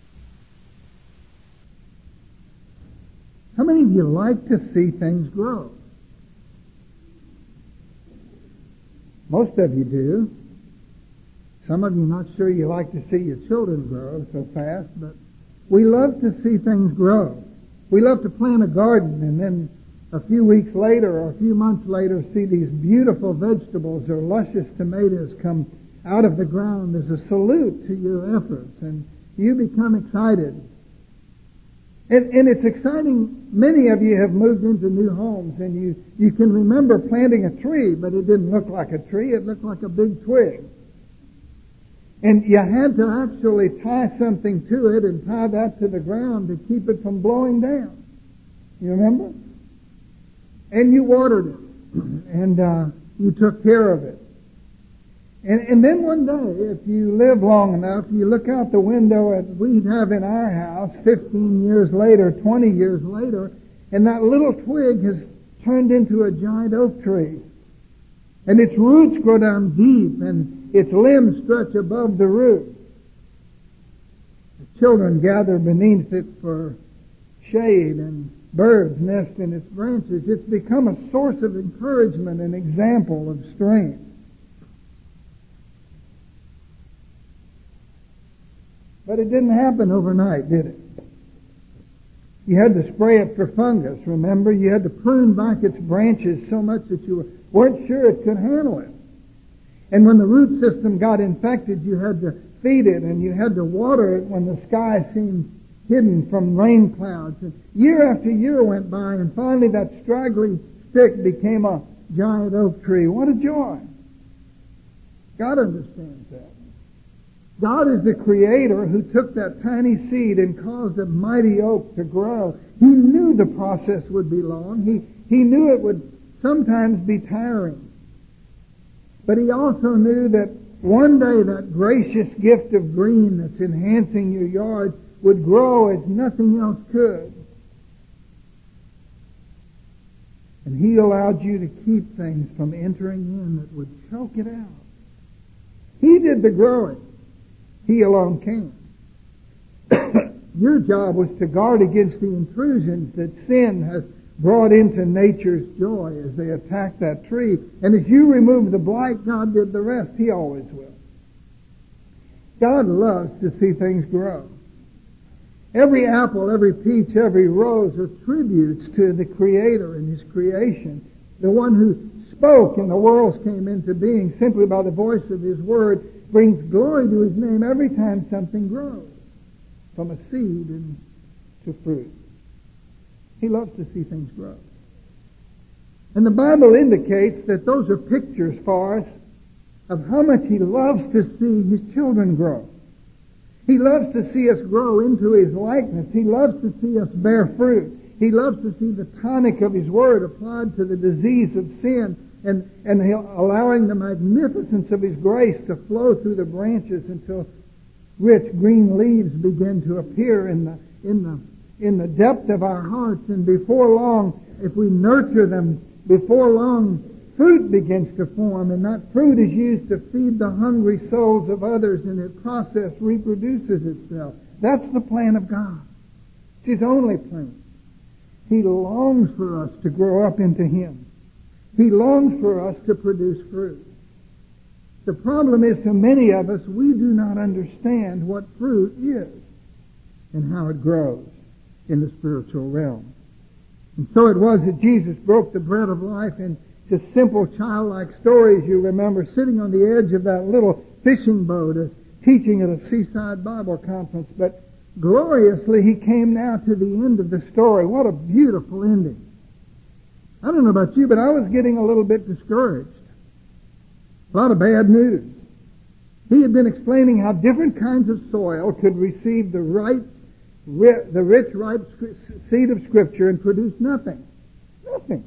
How many of you like to see things grow? Most of you do. Some of you not sure you like to see your children grow so fast, but we love to see things grow. We love to plant a garden and then a few weeks later or a few months later see these beautiful vegetables or luscious tomatoes come out of the ground as a salute to your efforts, and you become excited. And it's exciting. Many of you have moved into new homes, and you can remember planting a tree, but it didn't look like a tree. It looked like a big twig. And you had to actually tie something to it and tie that to the ground to keep it from blowing down. You remember? And you watered it. And you took care of it. And then one day, if you live long enough, you look out the window at we have in our house 15 years later, 20 years later, and that little twig has turned into a giant oak tree. And its roots go down deep, and its limbs stretch above the root. The children gather beneath it for shade, and birds nest in its branches. It's become a source of encouragement and example of strength. But it didn't happen overnight, did it? You had to spray it for fungus, remember? You had to prune back its branches so much that you weren't sure it could handle it. And when the root system got infected, you had to feed it and you had to water it when the sky seemed hidden from rain clouds. And year after year went by, and finally that straggly stick became a giant oak tree. What a joy. God understands that. God is the Creator who took that tiny seed and caused a mighty oak to grow. He knew the process would be long. He knew it would sometimes be tiring. But He also knew that one day that gracious gift of green that's enhancing your yard would grow as nothing else could. And He allowed you to keep things from entering in that would choke it out. He did the growing. He alone can. Your job was to guard against the intrusions that sin has brought into nature's joy as they attack that tree. And as you remove the blight, God did the rest. He always will. God loves to see things grow. Every apple, every peach, every rose are tributes to the Creator and His creation. The one who spoke and the worlds came into being simply by the voice of His Word brings glory to His name every time something grows, from a seed to fruit. He loves to see things grow. And the Bible indicates that those are pictures for us of how much He loves to see His children grow. He loves to see us grow into His likeness. He loves to see us bear fruit. He loves to see the tonic of His Word applied to the disease of sin and allowing the magnificence of His grace to flow through the branches until rich green leaves begin to appear in the depth of our hearts. And before long, if we nurture them, before long, fruit begins to form, and that fruit is used to feed the hungry souls of others, and the process reproduces itself. That's the plan of God. It's His only plan. He longs for us to grow up into Him. He longs for us to produce fruit. The problem is, for many of us, we do not understand what fruit is and how it grows in the spiritual realm. And so it was that Jesus broke the bread of life into simple childlike stories. You remember sitting on the edge of that little fishing boat, teaching at a seaside Bible conference. But gloriously, He came now to the end of the story. What a beautiful ending. I don't know about you, but I was getting a little bit discouraged. A lot of bad news. He had been explaining how different kinds of soil could receive the rich, ripe seed of Scripture and produce nothing. Nothing.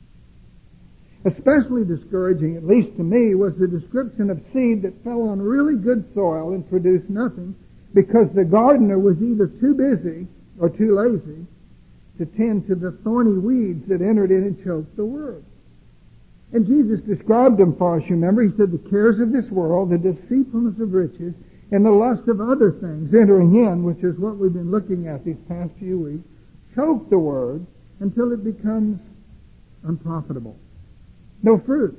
Especially discouraging, at least to me, was the description of seed that fell on really good soil and produced nothing because the gardener was either too busy or too lazy to tend to the thorny weeds that entered in and choked the Word. And Jesus described them for us, you remember. He said, the cares of this world, the deceitfulness of riches, and the lust of other things entering in, which is what we've been looking at these past few weeks, choke the Word until it becomes unprofitable. No fruit.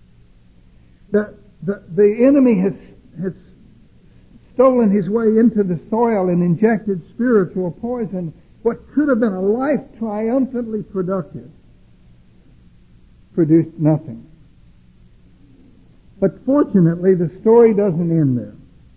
The enemy has stolen his way into the soil and injected spiritual poison. What could have been a life triumphantly productive produced nothing. But fortunately, the story doesn't end there.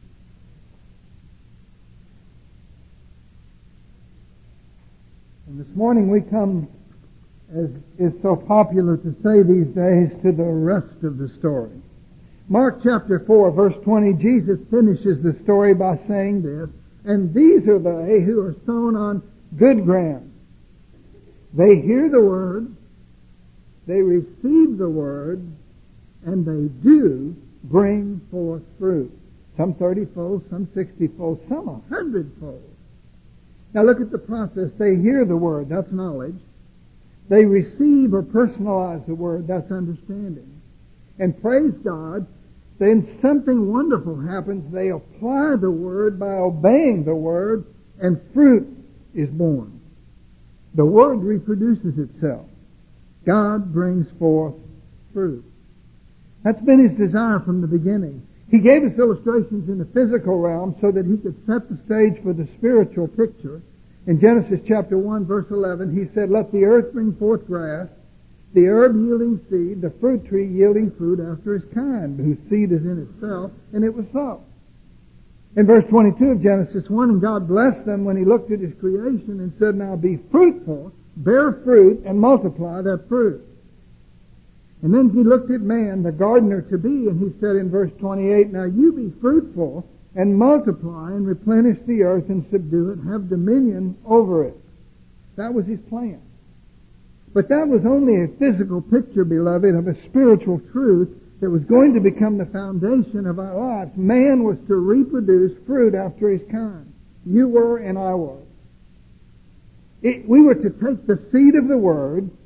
And this morning we come, as is so popular to say these days, to the rest of the story. Mark chapter 4, verse 20, Jesus finishes the story by saying this, and these are they who are sown on good ground. They hear the Word, they receive the Word, and they do bring forth fruit. Some 30-fold, some 60-fold, some 100-fold. Now look at the process. They hear the Word, that's knowledge. They receive or personalize the Word, that's understanding. And praise God, then something wonderful happens. They apply the Word by obeying the Word, and fruit is born. The Word reproduces itself. God brings forth fruit. That's been His desire from the beginning. He gave us illustrations in the physical realm so that He could set the stage for the spiritual picture. In Genesis chapter 1, verse 11, He said, let the earth bring forth grass, the herb yielding seed, the fruit tree yielding fruit after his kind, whose seed is in itself, and it was so. In verse 22 of Genesis 1, and God blessed them when He looked at His creation and said, now be fruitful, bear fruit, and multiply that fruit. And then He looked at man, the gardener to be, and He said in verse 28, now you be fruitful, and multiply, and replenish the earth, and subdue it, have dominion over it. That was His plan. But that was only a physical picture, beloved, of a spiritual truth that was going to become the foundation of our lives. Man was to reproduce fruit after his kind. You were and I was. We were to take the seed of the Word,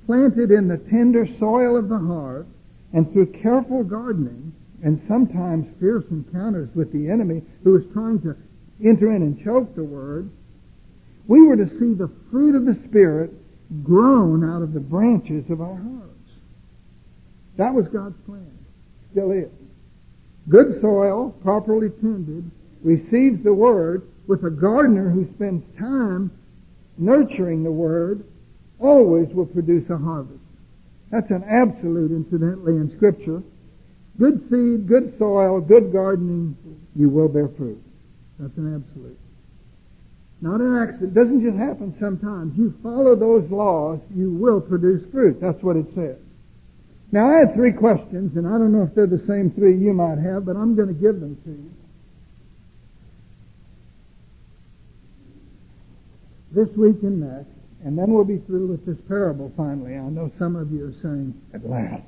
planted in the tender soil of the heart, and through careful gardening, and sometimes fierce encounters with the enemy who is trying to enter in and choke the Word, we were to see the fruit of the Spirit grown out of the branches of our hearts. That was God's plan. Still is. Good soil, properly tended, receives the Word with a gardener who spends time nurturing the Word, always will produce a harvest. That's an absolute, incidentally, in Scripture. Good seed, good soil, good gardening, you will bear fruit. That's an absolute. Not an accident. It doesn't just happen sometimes. You follow those laws, you will produce fruit. That's what it says. Now, I had 3 questions, and I don't know if they're the same 3 you might have, but I'm going to give them to you. This week and next, and then we'll be through with this parable finally. I know some of you are saying, at last.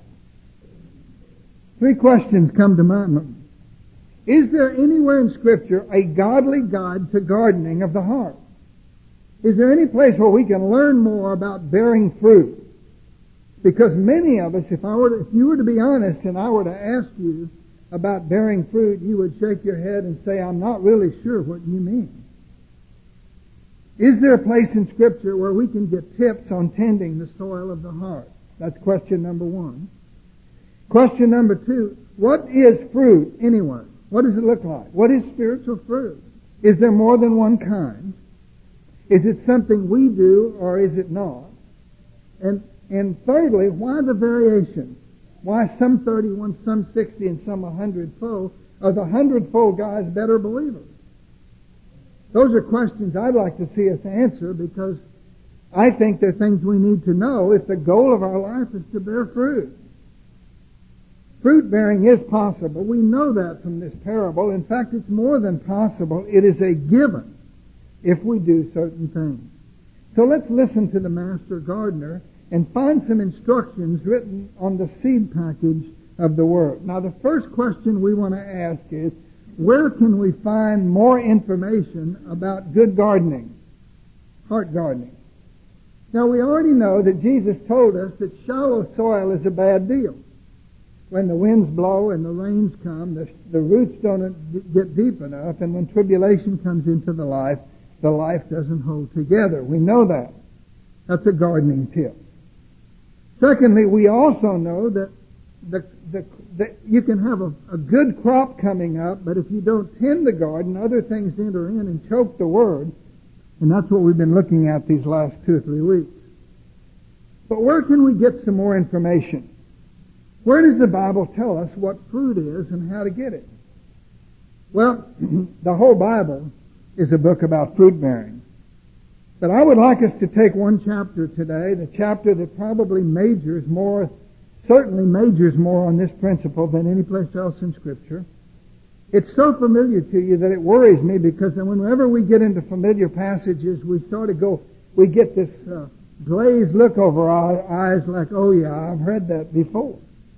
3 questions come to my mind. Is there anywhere in Scripture a godly guide to gardening of the heart? Is there any place where we can learn more about bearing fruit? Because many of us, if you were to be honest and I were to ask you about bearing fruit, you would shake your head and say, I'm not really sure what you mean. Is there a place in Scripture where we can get tips on tending the soil of the heart? That's question number 1. Question number 2, what is fruit anyway? What does it look like? What is spiritual fruit? Is there more than one kind? Is it something we do or is it not? And thirdly, why the variation? Why some 31, some 60, and some 100-fold? Are the 100-fold guys better believers? Those are questions I'd like to see us answer because I think they're things we need to know if the goal of our life is to bear fruit. Fruit bearing is possible. We know that from this parable. In fact, it's more than possible. It is a given if we do certain things. So let's listen to the master gardener and find some instructions written on the seed package of the Word. Now, the first question we want to ask is, where can we find more information about good gardening, heart gardening? Now, we already know that Jesus told us that shallow soil is a bad deal. When the winds blow and the rains come, the roots don't get deep enough, and when tribulation comes into the life doesn't hold together. We know that. That's a gardening tip. Secondly, we also know that you can have a good crop coming up, but if you don't tend the garden, other things enter in and choke the Word, and that's what we've been looking at these last 2 or 3 weeks. But where can we get some more information? Where does the Bible tell us what fruit is and how to get it? Well, the whole Bible is a book about fruit bearing. But I would like us to take one chapter today, the chapter that probably certainly majors more on this principle than any place else in Scripture. It's so familiar to you that it worries me because whenever we get into familiar passages, we get this glazed look over our eyes like, oh yeah, I've read that before.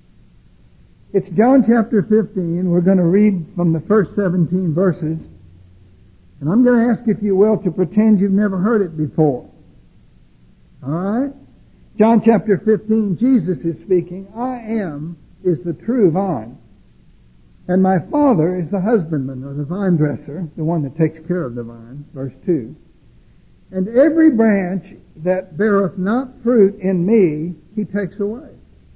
It's John chapter 15. We're going to read from the first 17 verses. And I'm going to ask, if you will, to pretend you've never heard it before. All right? John chapter 15, Jesus is speaking. I am is the true vine. And my Father is the husbandman, or the vine dresser, the one that takes care of the vine. Verse 2. And every branch that beareth not fruit in me, He takes away.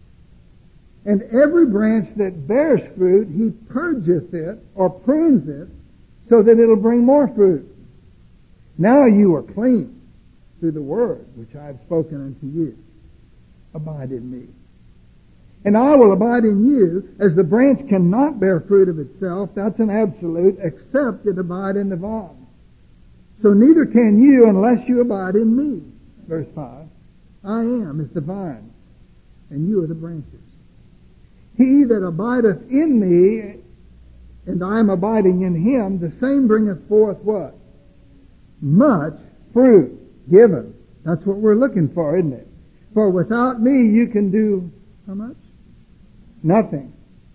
And every branch that bears fruit, He purgeth it, or prunes it, so that it'll bring more fruit. Now you are clean through the word which I have spoken unto you. Abide in me. And I will abide in you, as the branch cannot bear fruit of itself, that's an absolute, except it abide in the vine. So neither can you unless you abide in me. Verse 5. I am is the vine, and you are the branches. He that abideth in me, and I am abiding in him, the same bringeth forth what? Much fruit given. That's what we're looking for, isn't it? For without me you can do how much? Nothing.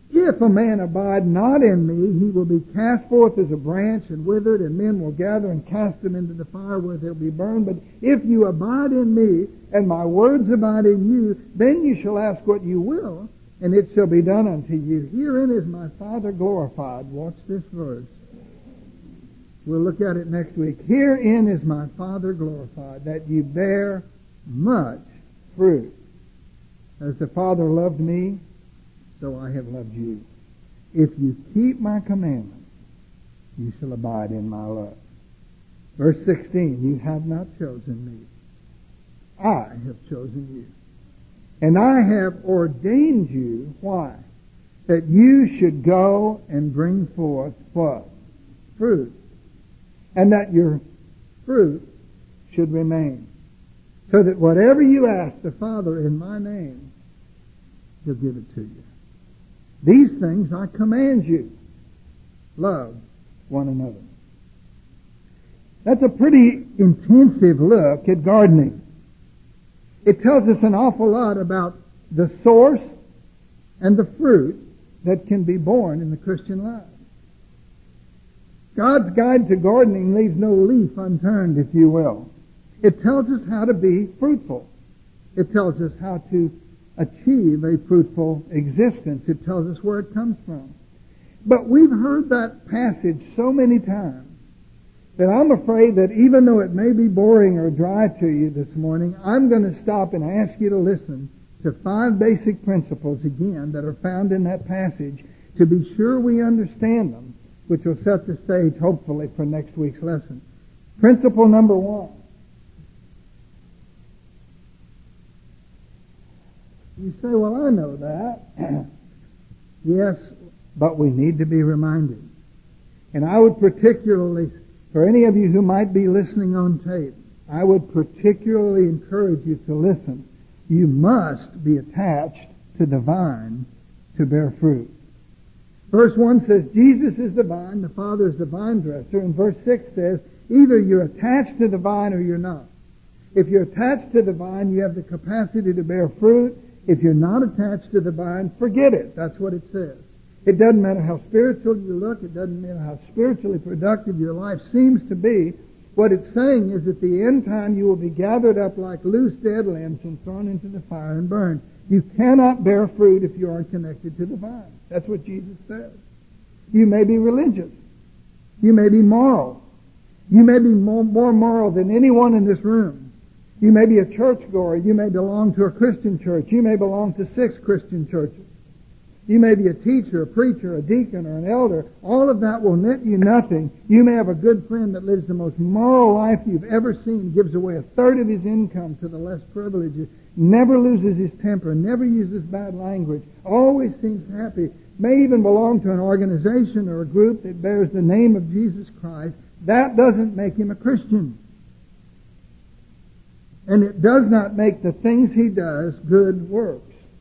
If a man abide not in me, he will be cast forth as a branch and withered, and men will gather and cast him into the fire where they'll be burned. But if you abide in me, and my words abide in you, then you shall ask what you will, and it shall be done unto you. Herein is my Father glorified. Watch this verse. We'll look at it next week. Herein is my Father glorified, that you bear much fruit. As the Father loved me, so I have loved you. If you keep my commandments, you shall abide in my love. Verse 16, you have not chosen me. I have chosen you. And I have ordained you, why? That you should go and bring forth what? Fruit. And that your fruit should remain. So that whatever you ask the Father in my name, He'll give it to you. These things I command you. Love one another. That's a pretty intensive look at gardening. It tells us an awful lot about the source and the fruit that can be born in the Christian life. God's guide to gardening leaves no leaf unturned, if you will. It tells us how to be fruitful. It tells us how to achieve a fruitful existence. It tells us where it comes from. But we've heard that passage so many times that I'm afraid that even though it may be boring or dry to you this morning, I'm going to stop and ask you to listen to 5 basic principles again that are found in that passage to be sure we understand them, which will set the stage hopefully for next week's lesson. Principle number 1. You say, well, I know that. Yes, but we need to be reminded. And I would particularly, for any of you who might be listening on tape, I would particularly encourage you to listen. You must be attached to the vine to bear fruit. Verse 1 says, Jesus is the vine, the Father is the vine dresser. And verse 6 says, either you're attached to the vine or you're not. If you're attached to the vine, you have the capacity to bear fruit. If you're not attached to the vine, forget it. That's what it says. It doesn't matter how spiritual you look. It doesn't matter how spiritually productive your life seems to be. What it's saying is at the end time you will be gathered up like loose dead limbs and thrown into the fire and burned. You cannot bear fruit if you aren't connected to the vine. That's what Jesus says. You may be religious. You may be moral. You may be more moral than anyone in this room. You may be a churchgoer. You may belong to a Christian church. You may belong to 6 Christian churches. You may be a teacher, a preacher, a deacon, or an elder. All of that will net you nothing. You may have a good friend that lives the most moral life you've ever seen, gives away 1/3 of his income to the less privileged, never loses his temper, never uses bad language, always seems happy, may even belong to an organization or a group that bears the name of Jesus Christ. That doesn't make him a Christian. And it does not make the things he does good works.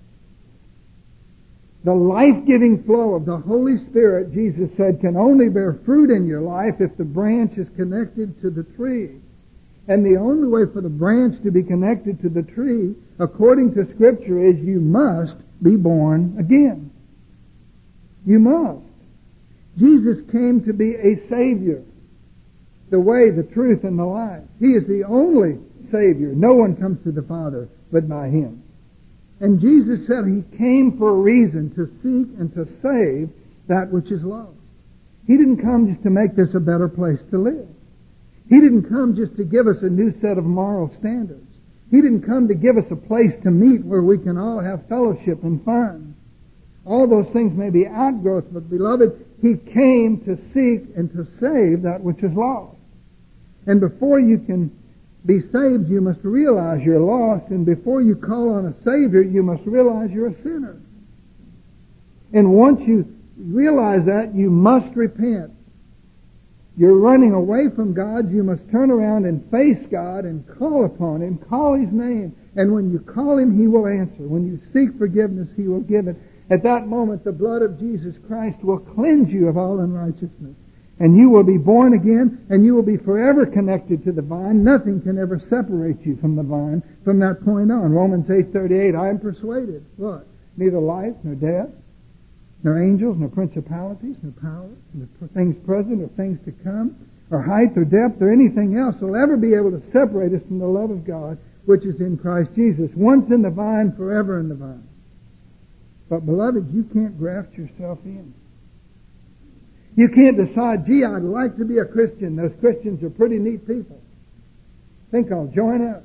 The life-giving flow of the Holy Spirit, Jesus said, can only bear fruit in your life if the branch is connected to the tree. And the only way for the branch to be connected to the tree, according to Scripture, is you must be born again. You must. Jesus came to be a Savior. The way, the truth, and the life. He is the only Savior. No one comes to the Father but by Him. And Jesus said He came for a reason, to seek and to save that which is lost. He didn't come just to make this a better place to live. He didn't come just to give us a new set of moral standards. He didn't come to give us a place to meet where we can all have fellowship and fun. All those things may be outgrowth, but beloved, He came to seek and to save that which is lost. And before you can be saved, you must realize you're lost, and before you call on a Savior, you must realize you're a sinner. And once you realize that, you must repent. You're running away from God, you must turn around and face God and call upon Him, call His name. And when you call Him, He will answer. When you seek forgiveness, He will give it. At that moment, the blood of Jesus Christ will cleanse you of all unrighteousness. And you will be born again, and you will be forever connected to the vine. Nothing can ever separate you from the vine from that point on. Romans 8:38, I am persuaded. What? Neither life, nor death, nor angels, nor principalities, nor powers, nor things present or things to come, or height or depth or anything else will ever be able to separate us from the love of God which is in Christ Jesus. Once in the vine, forever in the vine. But beloved, you can't graft yourself in. You can't decide, gee, I'd like to be a Christian. Those Christians are pretty neat people. Think I'll join up.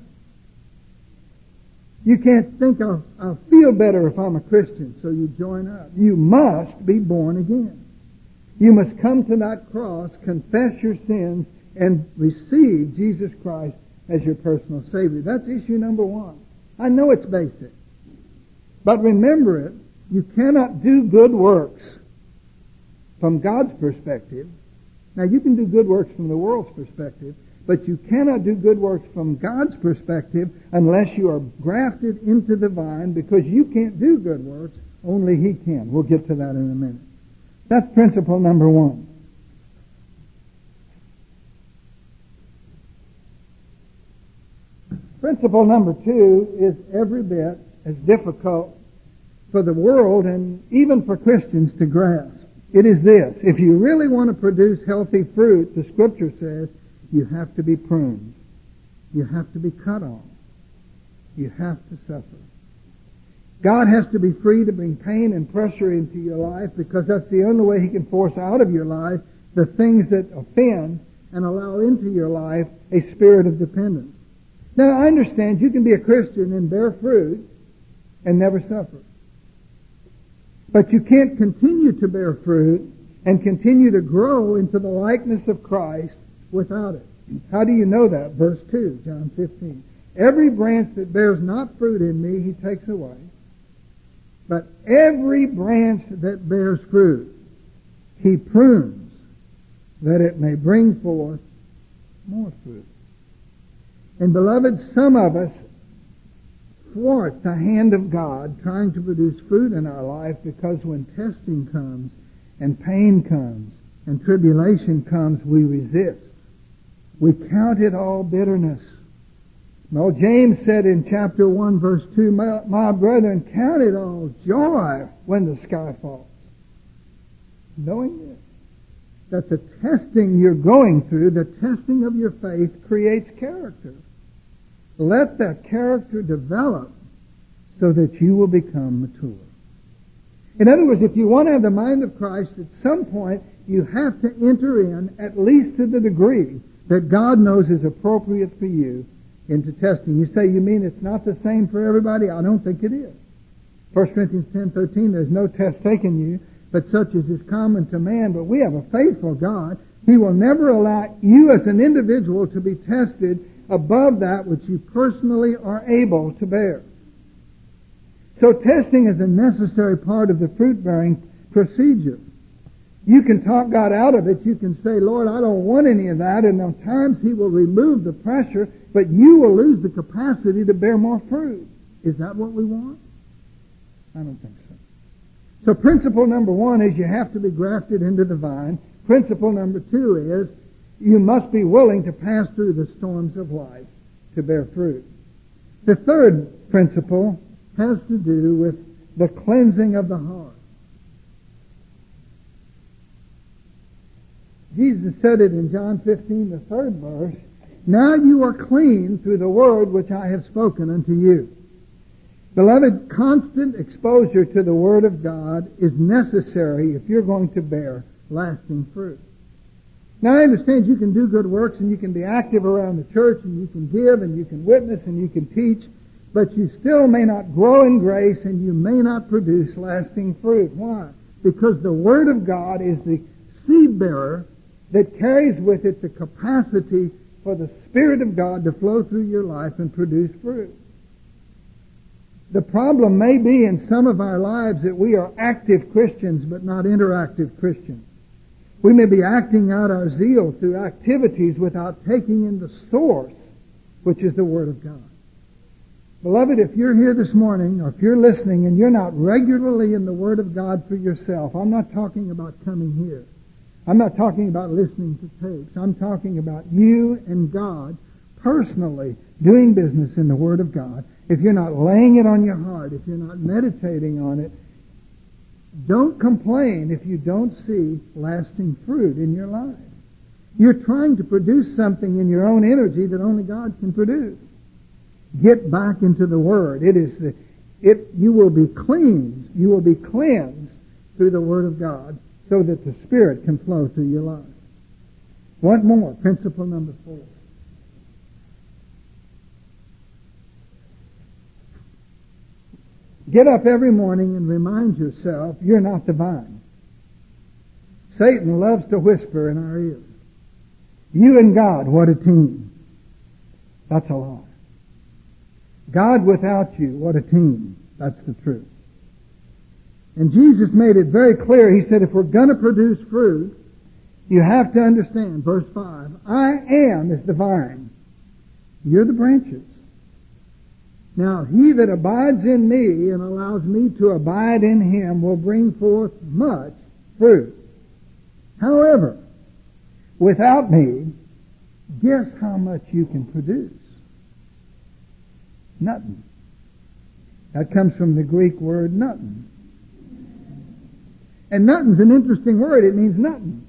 You can't think I'll feel better if I'm a Christian, so you join up. You must be born again. You must come to that cross, confess your sins, and receive Jesus Christ as your personal Savior. That's issue number one. I know it's basic. But remember it, you cannot do good works from God's perspective. Now you can do good works from the world's perspective, but you cannot do good works from God's perspective unless you are grafted into the vine, because you can't do good works, only He can. We'll get to that in a minute. That's principle number one. Principle number two is every bit as difficult for the world and even for Christians to grasp. It is this: if you really want to produce healthy fruit, the Scripture says, you have to be pruned. You have to be cut off. You have to suffer. God has to be free to bring pain and pressure into your life, because that's the only way He can force out of your life the things that offend and allow into your life a spirit of dependence. Now, I understand you can be a Christian and bear fruit and never suffer. But you can't continue to bear fruit and continue to grow into the likeness of Christ without it. How do you know that? Verse 2, John 15. Every branch that bears not fruit in me, He takes away. But every branch that bears fruit, He prunes, that it may bring forth more fruit. And beloved, some of us thwart the hand of God trying to produce fruit in our life, because when testing comes and pain comes and tribulation comes, we resist. We count it all bitterness. Well, James said in chapter 1, verse 2, my brethren, count it all joy when the sky falls. Knowing this, that the testing you're going through, the testing of your faith, creates character. Let that character develop so that you will become mature. In other words, if you want to have the mind of Christ, at some point you have to enter in, at least to the degree that God knows is appropriate for you, into testing. You say, you mean it's not the same for everybody? I don't think it is. 1 Corinthians 10:13, there's no test taken you, but such as is common to man. But we have a faithful God. He will never allow you as an individual to be tested above that which you personally are able to bear. So testing is a necessary part of the fruit-bearing procedure. You can talk God out of it. You can say, Lord, I don't want any of that. And at times He will remove the pressure, but you will lose the capacity to bear more fruit. Is that what we want? I don't think so. So principle number one is you have to be grafted into the vine. Principle number two is you must be willing to pass through the storms of life to bear fruit. The third principle has to do with the cleansing of the heart. Jesus said it in John 15, the third verse, now you are clean through the word which I have spoken unto you. Beloved, constant exposure to the Word of God is necessary if you're going to bear lasting fruit. Now I understand you can do good works and you can be active around the church and you can give and you can witness and you can teach, but you still may not grow in grace and you may not produce lasting fruit. Why? Because the Word of God is the seed bearer that carries with it the capacity for the Spirit of God to flow through your life and produce fruit. The problem may be in some of our lives that we are active Christians but not interactive Christians. We may be acting out our zeal through activities without taking in the source, which is the Word of God. Beloved, if you're here this morning, or if you're listening and you're not regularly in the Word of God for yourself, I'm not talking about coming here. I'm not talking about listening to tapes. I'm talking about you and God personally doing business in the Word of God. If you're not laying it on your heart, if you're not meditating on it, Don't complain if you don't see lasting fruit in your life. You're trying to produce something in your own energy that only God can produce. Get back into the Word. You will be cleansed. You will be cleansed through the Word of God so that the Spirit can flow through your life. What more? Principle number 4. Get up every morning and remind yourself you're not the vine. Satan loves to whisper in our ears. You and God, what a team. That's a lie. God without you, what a team. That's the truth. And Jesus made it very clear. He said, if we're going to produce fruit, you have to understand, verse 5, I am is the vine. You're the branches. Now, he that abides in me and allows me to abide in him will bring forth much fruit. However, without me, guess how much you can produce? Nothing. That comes from the Greek word nothing. And nothing's an interesting word. It means nothing.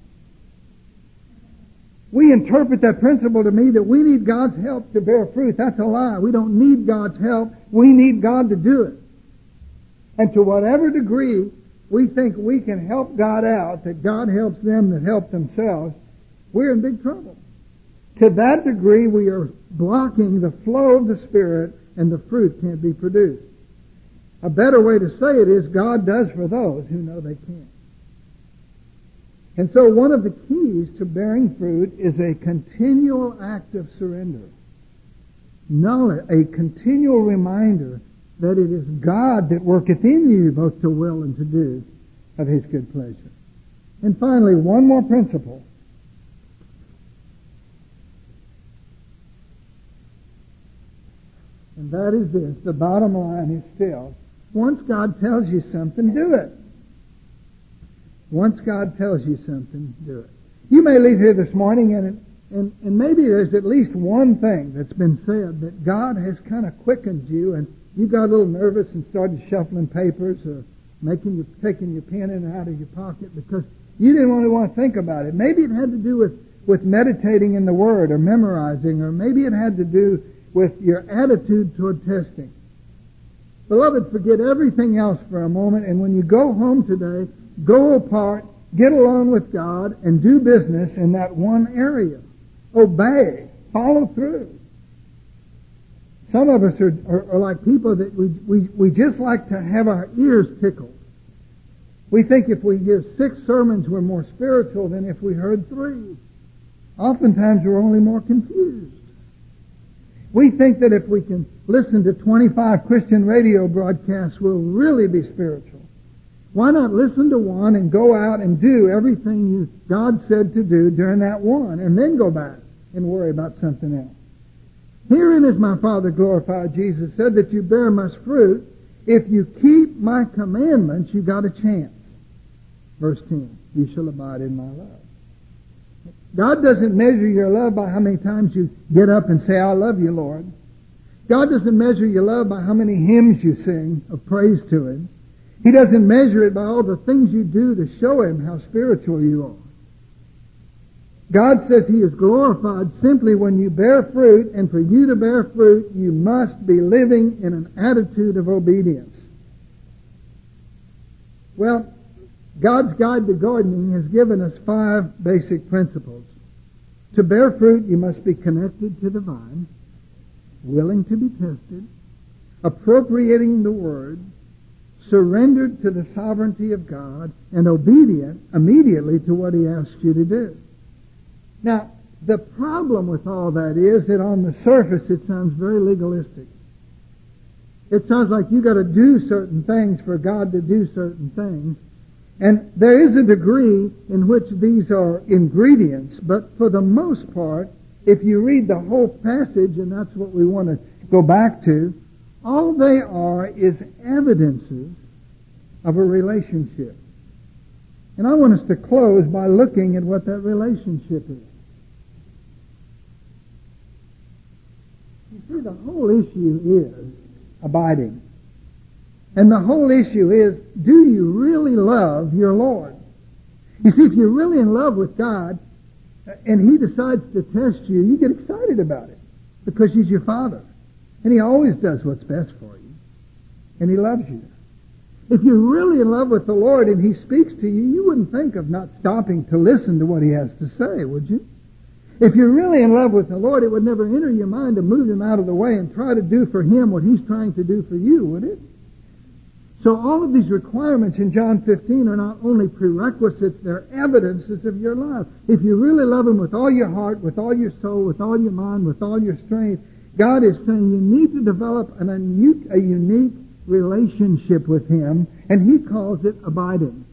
We interpret that principle to mean that we need God's help to bear fruit. That's a lie. We don't need God's help. We need God to do it. And to whatever degree we think we can help God out, that God helps them that help themselves, we're in big trouble. To that degree, we are blocking the flow of the Spirit, and the fruit can't be produced. A better way to say it is, God does for those who know they can't. And so one of the keys to bearing fruit is a continual act of surrender. Knowledge, a continual reminder that it is God that worketh in you both to will and to do of His good pleasure. And finally, one more principle. And that is this. The bottom line is still, once God tells you something, do it. Once God tells you something, do it. You may leave here this morning and maybe there's at least one thing that's been said that God has kind of quickened you, and you got a little nervous and started shuffling papers or taking your pen in and out of your pocket because you didn't really want to think about it. Maybe it had to do with meditating in the Word or memorizing, or maybe it had to do with your attitude toward testing. Beloved, forget everything else for a moment, and when you go home today, go apart, get along with God, and do business in that one area. Obey. Follow through. Some of us are like people that we just like to have our ears tickled. We think if we hear 6 sermons, we're more spiritual than if we heard 3. Oftentimes, we're only more confused. We think that if we can listen to 25 Christian radio broadcasts, we'll really be spiritual. Why not listen to one and go out and do everything God said to do during that one, and then go back and worry about something else? Herein is my Father glorified, Jesus said, that you bear much fruit. If you keep my commandments, you got a chance. Verse 10, you shall abide in my love. God doesn't measure your love by how many times you get up and say, I love you, Lord. God doesn't measure your love by how many hymns you sing of praise to Him. He doesn't measure it by all the things you do to show Him how spiritual you are. God says He is glorified simply when you bear fruit, and for you to bear fruit, you must be living in an attitude of obedience. Well, God's Guide to Gardening has given us 5 basic principles. To bear fruit, you must be connected to the vine, willing to be tested, appropriating the Word, surrendered to the sovereignty of God, and obedient immediately to what He asks you to do. Now, the problem with all that is that on the surface it sounds very legalistic. It sounds like you got to do certain things for God to do certain things. And there is a degree in which these are ingredients, but for the most part, if you read the whole passage, and that's what we want to go back to, all they are is evidences of a relationship. And I want us to close by looking at what that relationship is. You see, the whole issue is abiding. And the whole issue is, do you really love your Lord? You see, if you're really in love with God, and He decides to test you, you get excited about it, because He's your Father. And He always does what's best for you. And He loves you. If you're really in love with the Lord and He speaks to you, you wouldn't think of not stopping to listen to what He has to say, would you? If you're really in love with the Lord, it would never enter your mind to move Him out of the way and try to do for Him what He's trying to do for you, would it? So all of these requirements in John 15 are not only prerequisites, they're evidences of your love. If you really love Him with all your heart, with all your soul, with all your mind, with all your strength, God is saying you need to develop a unique relationship with Him, and He calls it abiding.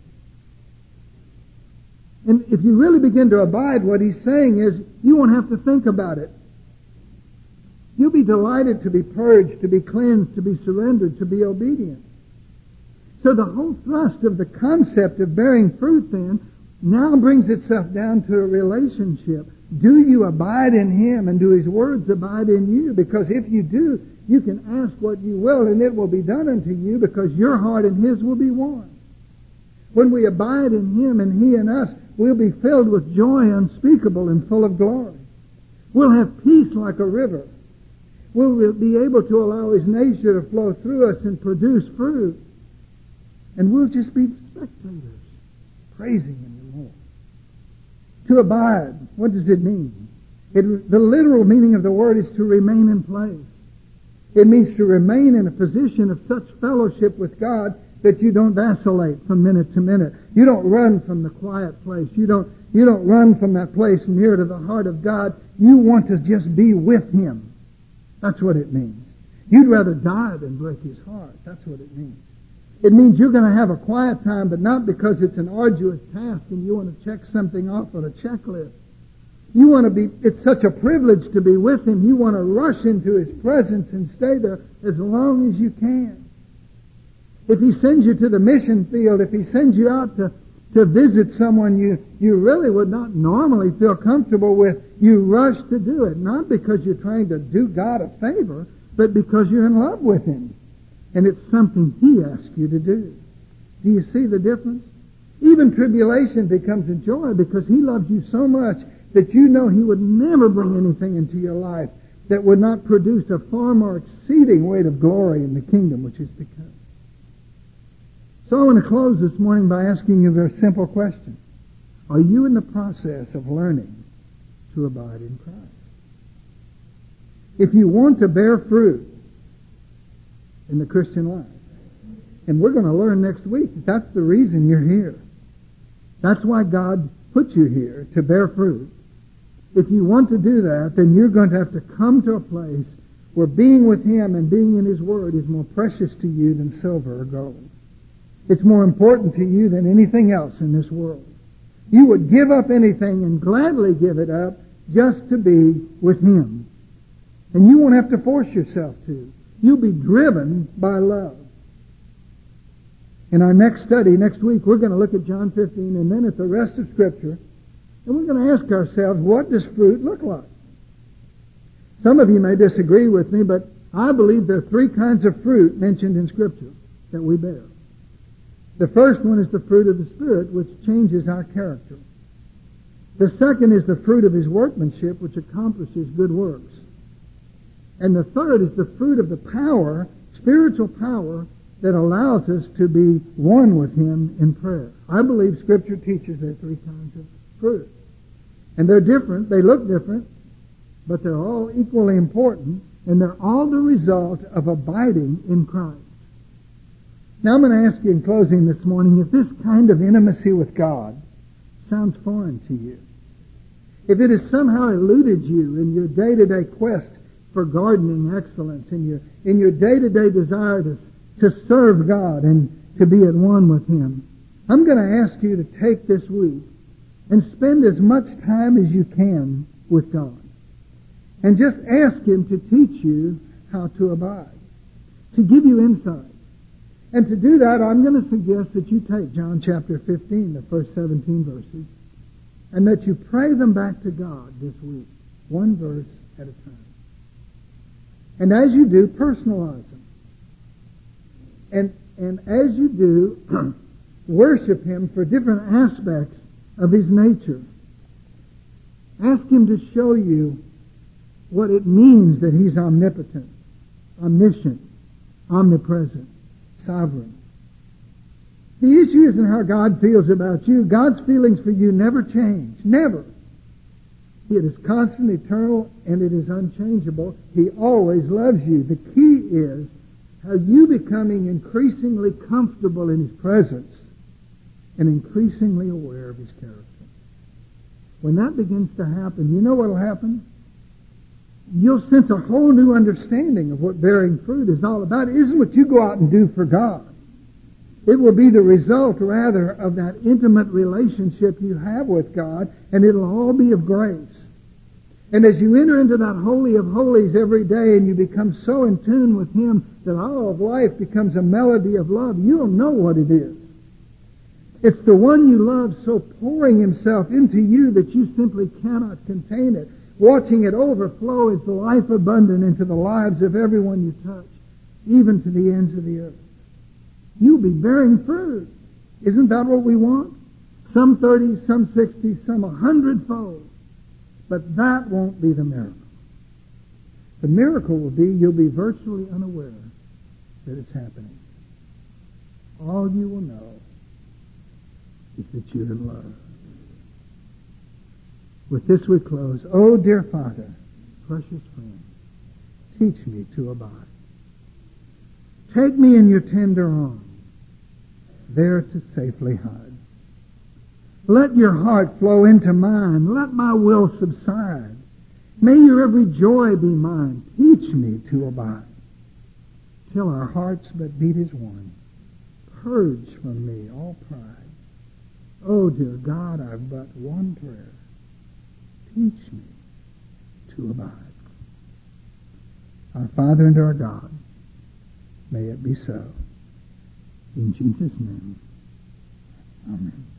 And if you really begin to abide, what He's saying is you won't have to think about it. You'll be delighted to be purged, to be cleansed, to be surrendered, to be obedient. So the whole thrust of the concept of bearing fruit then now brings itself down to a relationship. Do you abide in Him, and do His words abide in you? Because if you do, you can ask what you will, and it will be done unto you, because your heart and His will be one. When we abide in Him and He in us, we'll be filled with joy unspeakable and full of glory. We'll have peace like a river. We'll be able to allow His nature to flow through us and produce fruit. And we'll just be spectators, praising Him the more. To abide, what does it mean? The literal meaning of the word is to remain in place. It means to remain in a position of such fellowship with God that you don't vacillate from minute to minute. You don't run from the quiet place. You don't run from that place near to the heart of God. You want to just be with Him. That's what it means. You'd rather die than break His heart. That's what it means. It means you're going to have a quiet time, but not because it's an arduous task and you want to check something off on a checklist. You want to be, it's such a privilege to be with Him. You want to rush into His presence and stay there as long as you can. If He sends you to the mission field, if He sends you out to visit someone you really would not normally feel comfortable with, you rush to do it. Not because you're trying to do God a favor, but because you're in love with Him. And it's something He asks you to do. Do you see the difference? Even tribulation becomes a joy because He loves you so much that you know He would never bring anything into your life that would not produce a far more exceeding weight of glory in the kingdom which is to come. So I want to close this morning by asking you a very simple question. Are you in the process of learning to abide in Christ? If you want to bear fruit in the Christian life, and we're going to learn next week that that's the reason you're here. That's why God put you here, to bear fruit. If you want to do that, then you're going to have to come to a place where being with Him and being in His Word is more precious to you than silver or gold. It's more important to you than anything else in this world. You would give up anything and gladly give it up just to be with Him. And you won't have to force yourself to. You'll be driven by love. In our next study, next week, we're going to look at John 15 and then at the rest of Scripture. And we're going to ask ourselves, what does fruit look like? Some of you may disagree with me, but I believe there are three kinds of fruit mentioned in Scripture that we bear. The first one is the fruit of the Spirit, which changes our character. The second is the fruit of His workmanship, which accomplishes good works. And the third is the fruit of the power, spiritual power, that allows us to be one with Him in prayer. I believe Scripture teaches there are three kinds of fruit. And they're different, they look different, but they're all equally important, and they're all the result of abiding in Christ. Now I'm going to ask you in closing this morning, if this kind of intimacy with God sounds foreign to you, if it has somehow eluded you in your day-to-day quest for gardening excellence, in your day-to-day desire to serve God and to be at one with Him, I'm going to ask you to take this week and spend as much time as you can with God. And just ask Him to teach you how to abide, to give you insight. And to do that, I'm going to suggest that you take John chapter 15, the first 17 verses, and that you pray them back to God this week, one verse at a time. And as you do, personalize them. And as you do, worship Him for different aspects of His nature. Ask Him to show you what it means that He's omnipotent, omniscient, omnipresent, sovereign. The issue isn't how God feels about you. God's feelings for you never change. Never. It is constant, eternal, and it is unchangeable. He always loves you. The key is how you becoming increasingly comfortable in His presence and increasingly aware of His character. When that begins to happen, you know what will happen? You'll sense a whole new understanding of what bearing fruit is all about. It isn't what you go out and do for God. It will be the result, rather, of that intimate relationship you have with God, and it'll all be of grace. And as you enter into that Holy of Holies every day and you become so in tune with Him that all of life becomes a melody of love, you'll know what it is. It's the one you love so pouring Himself into you that you simply cannot contain it. Watching it overflow its life abundant into the lives of everyone you touch, even to the ends of the earth. You'll be bearing fruit. Isn't that what we want? Some 30, some 60, some 100-fold. But that won't be the miracle. The miracle will be you'll be virtually unaware that it's happening. All you will know is that you're in love. With this we close. Oh, dear Father, precious friend, teach me to abide. Take me in your tender arms, there to safely hide. Let your heart flow into mine. Let my will subside. May your every joy be mine. Teach me to abide, till our hearts but beat as one. Purge from me all pride. Oh, dear God, I've but one prayer. Teach me to abide. Our Father and our God, may it be so. In Jesus' name, amen.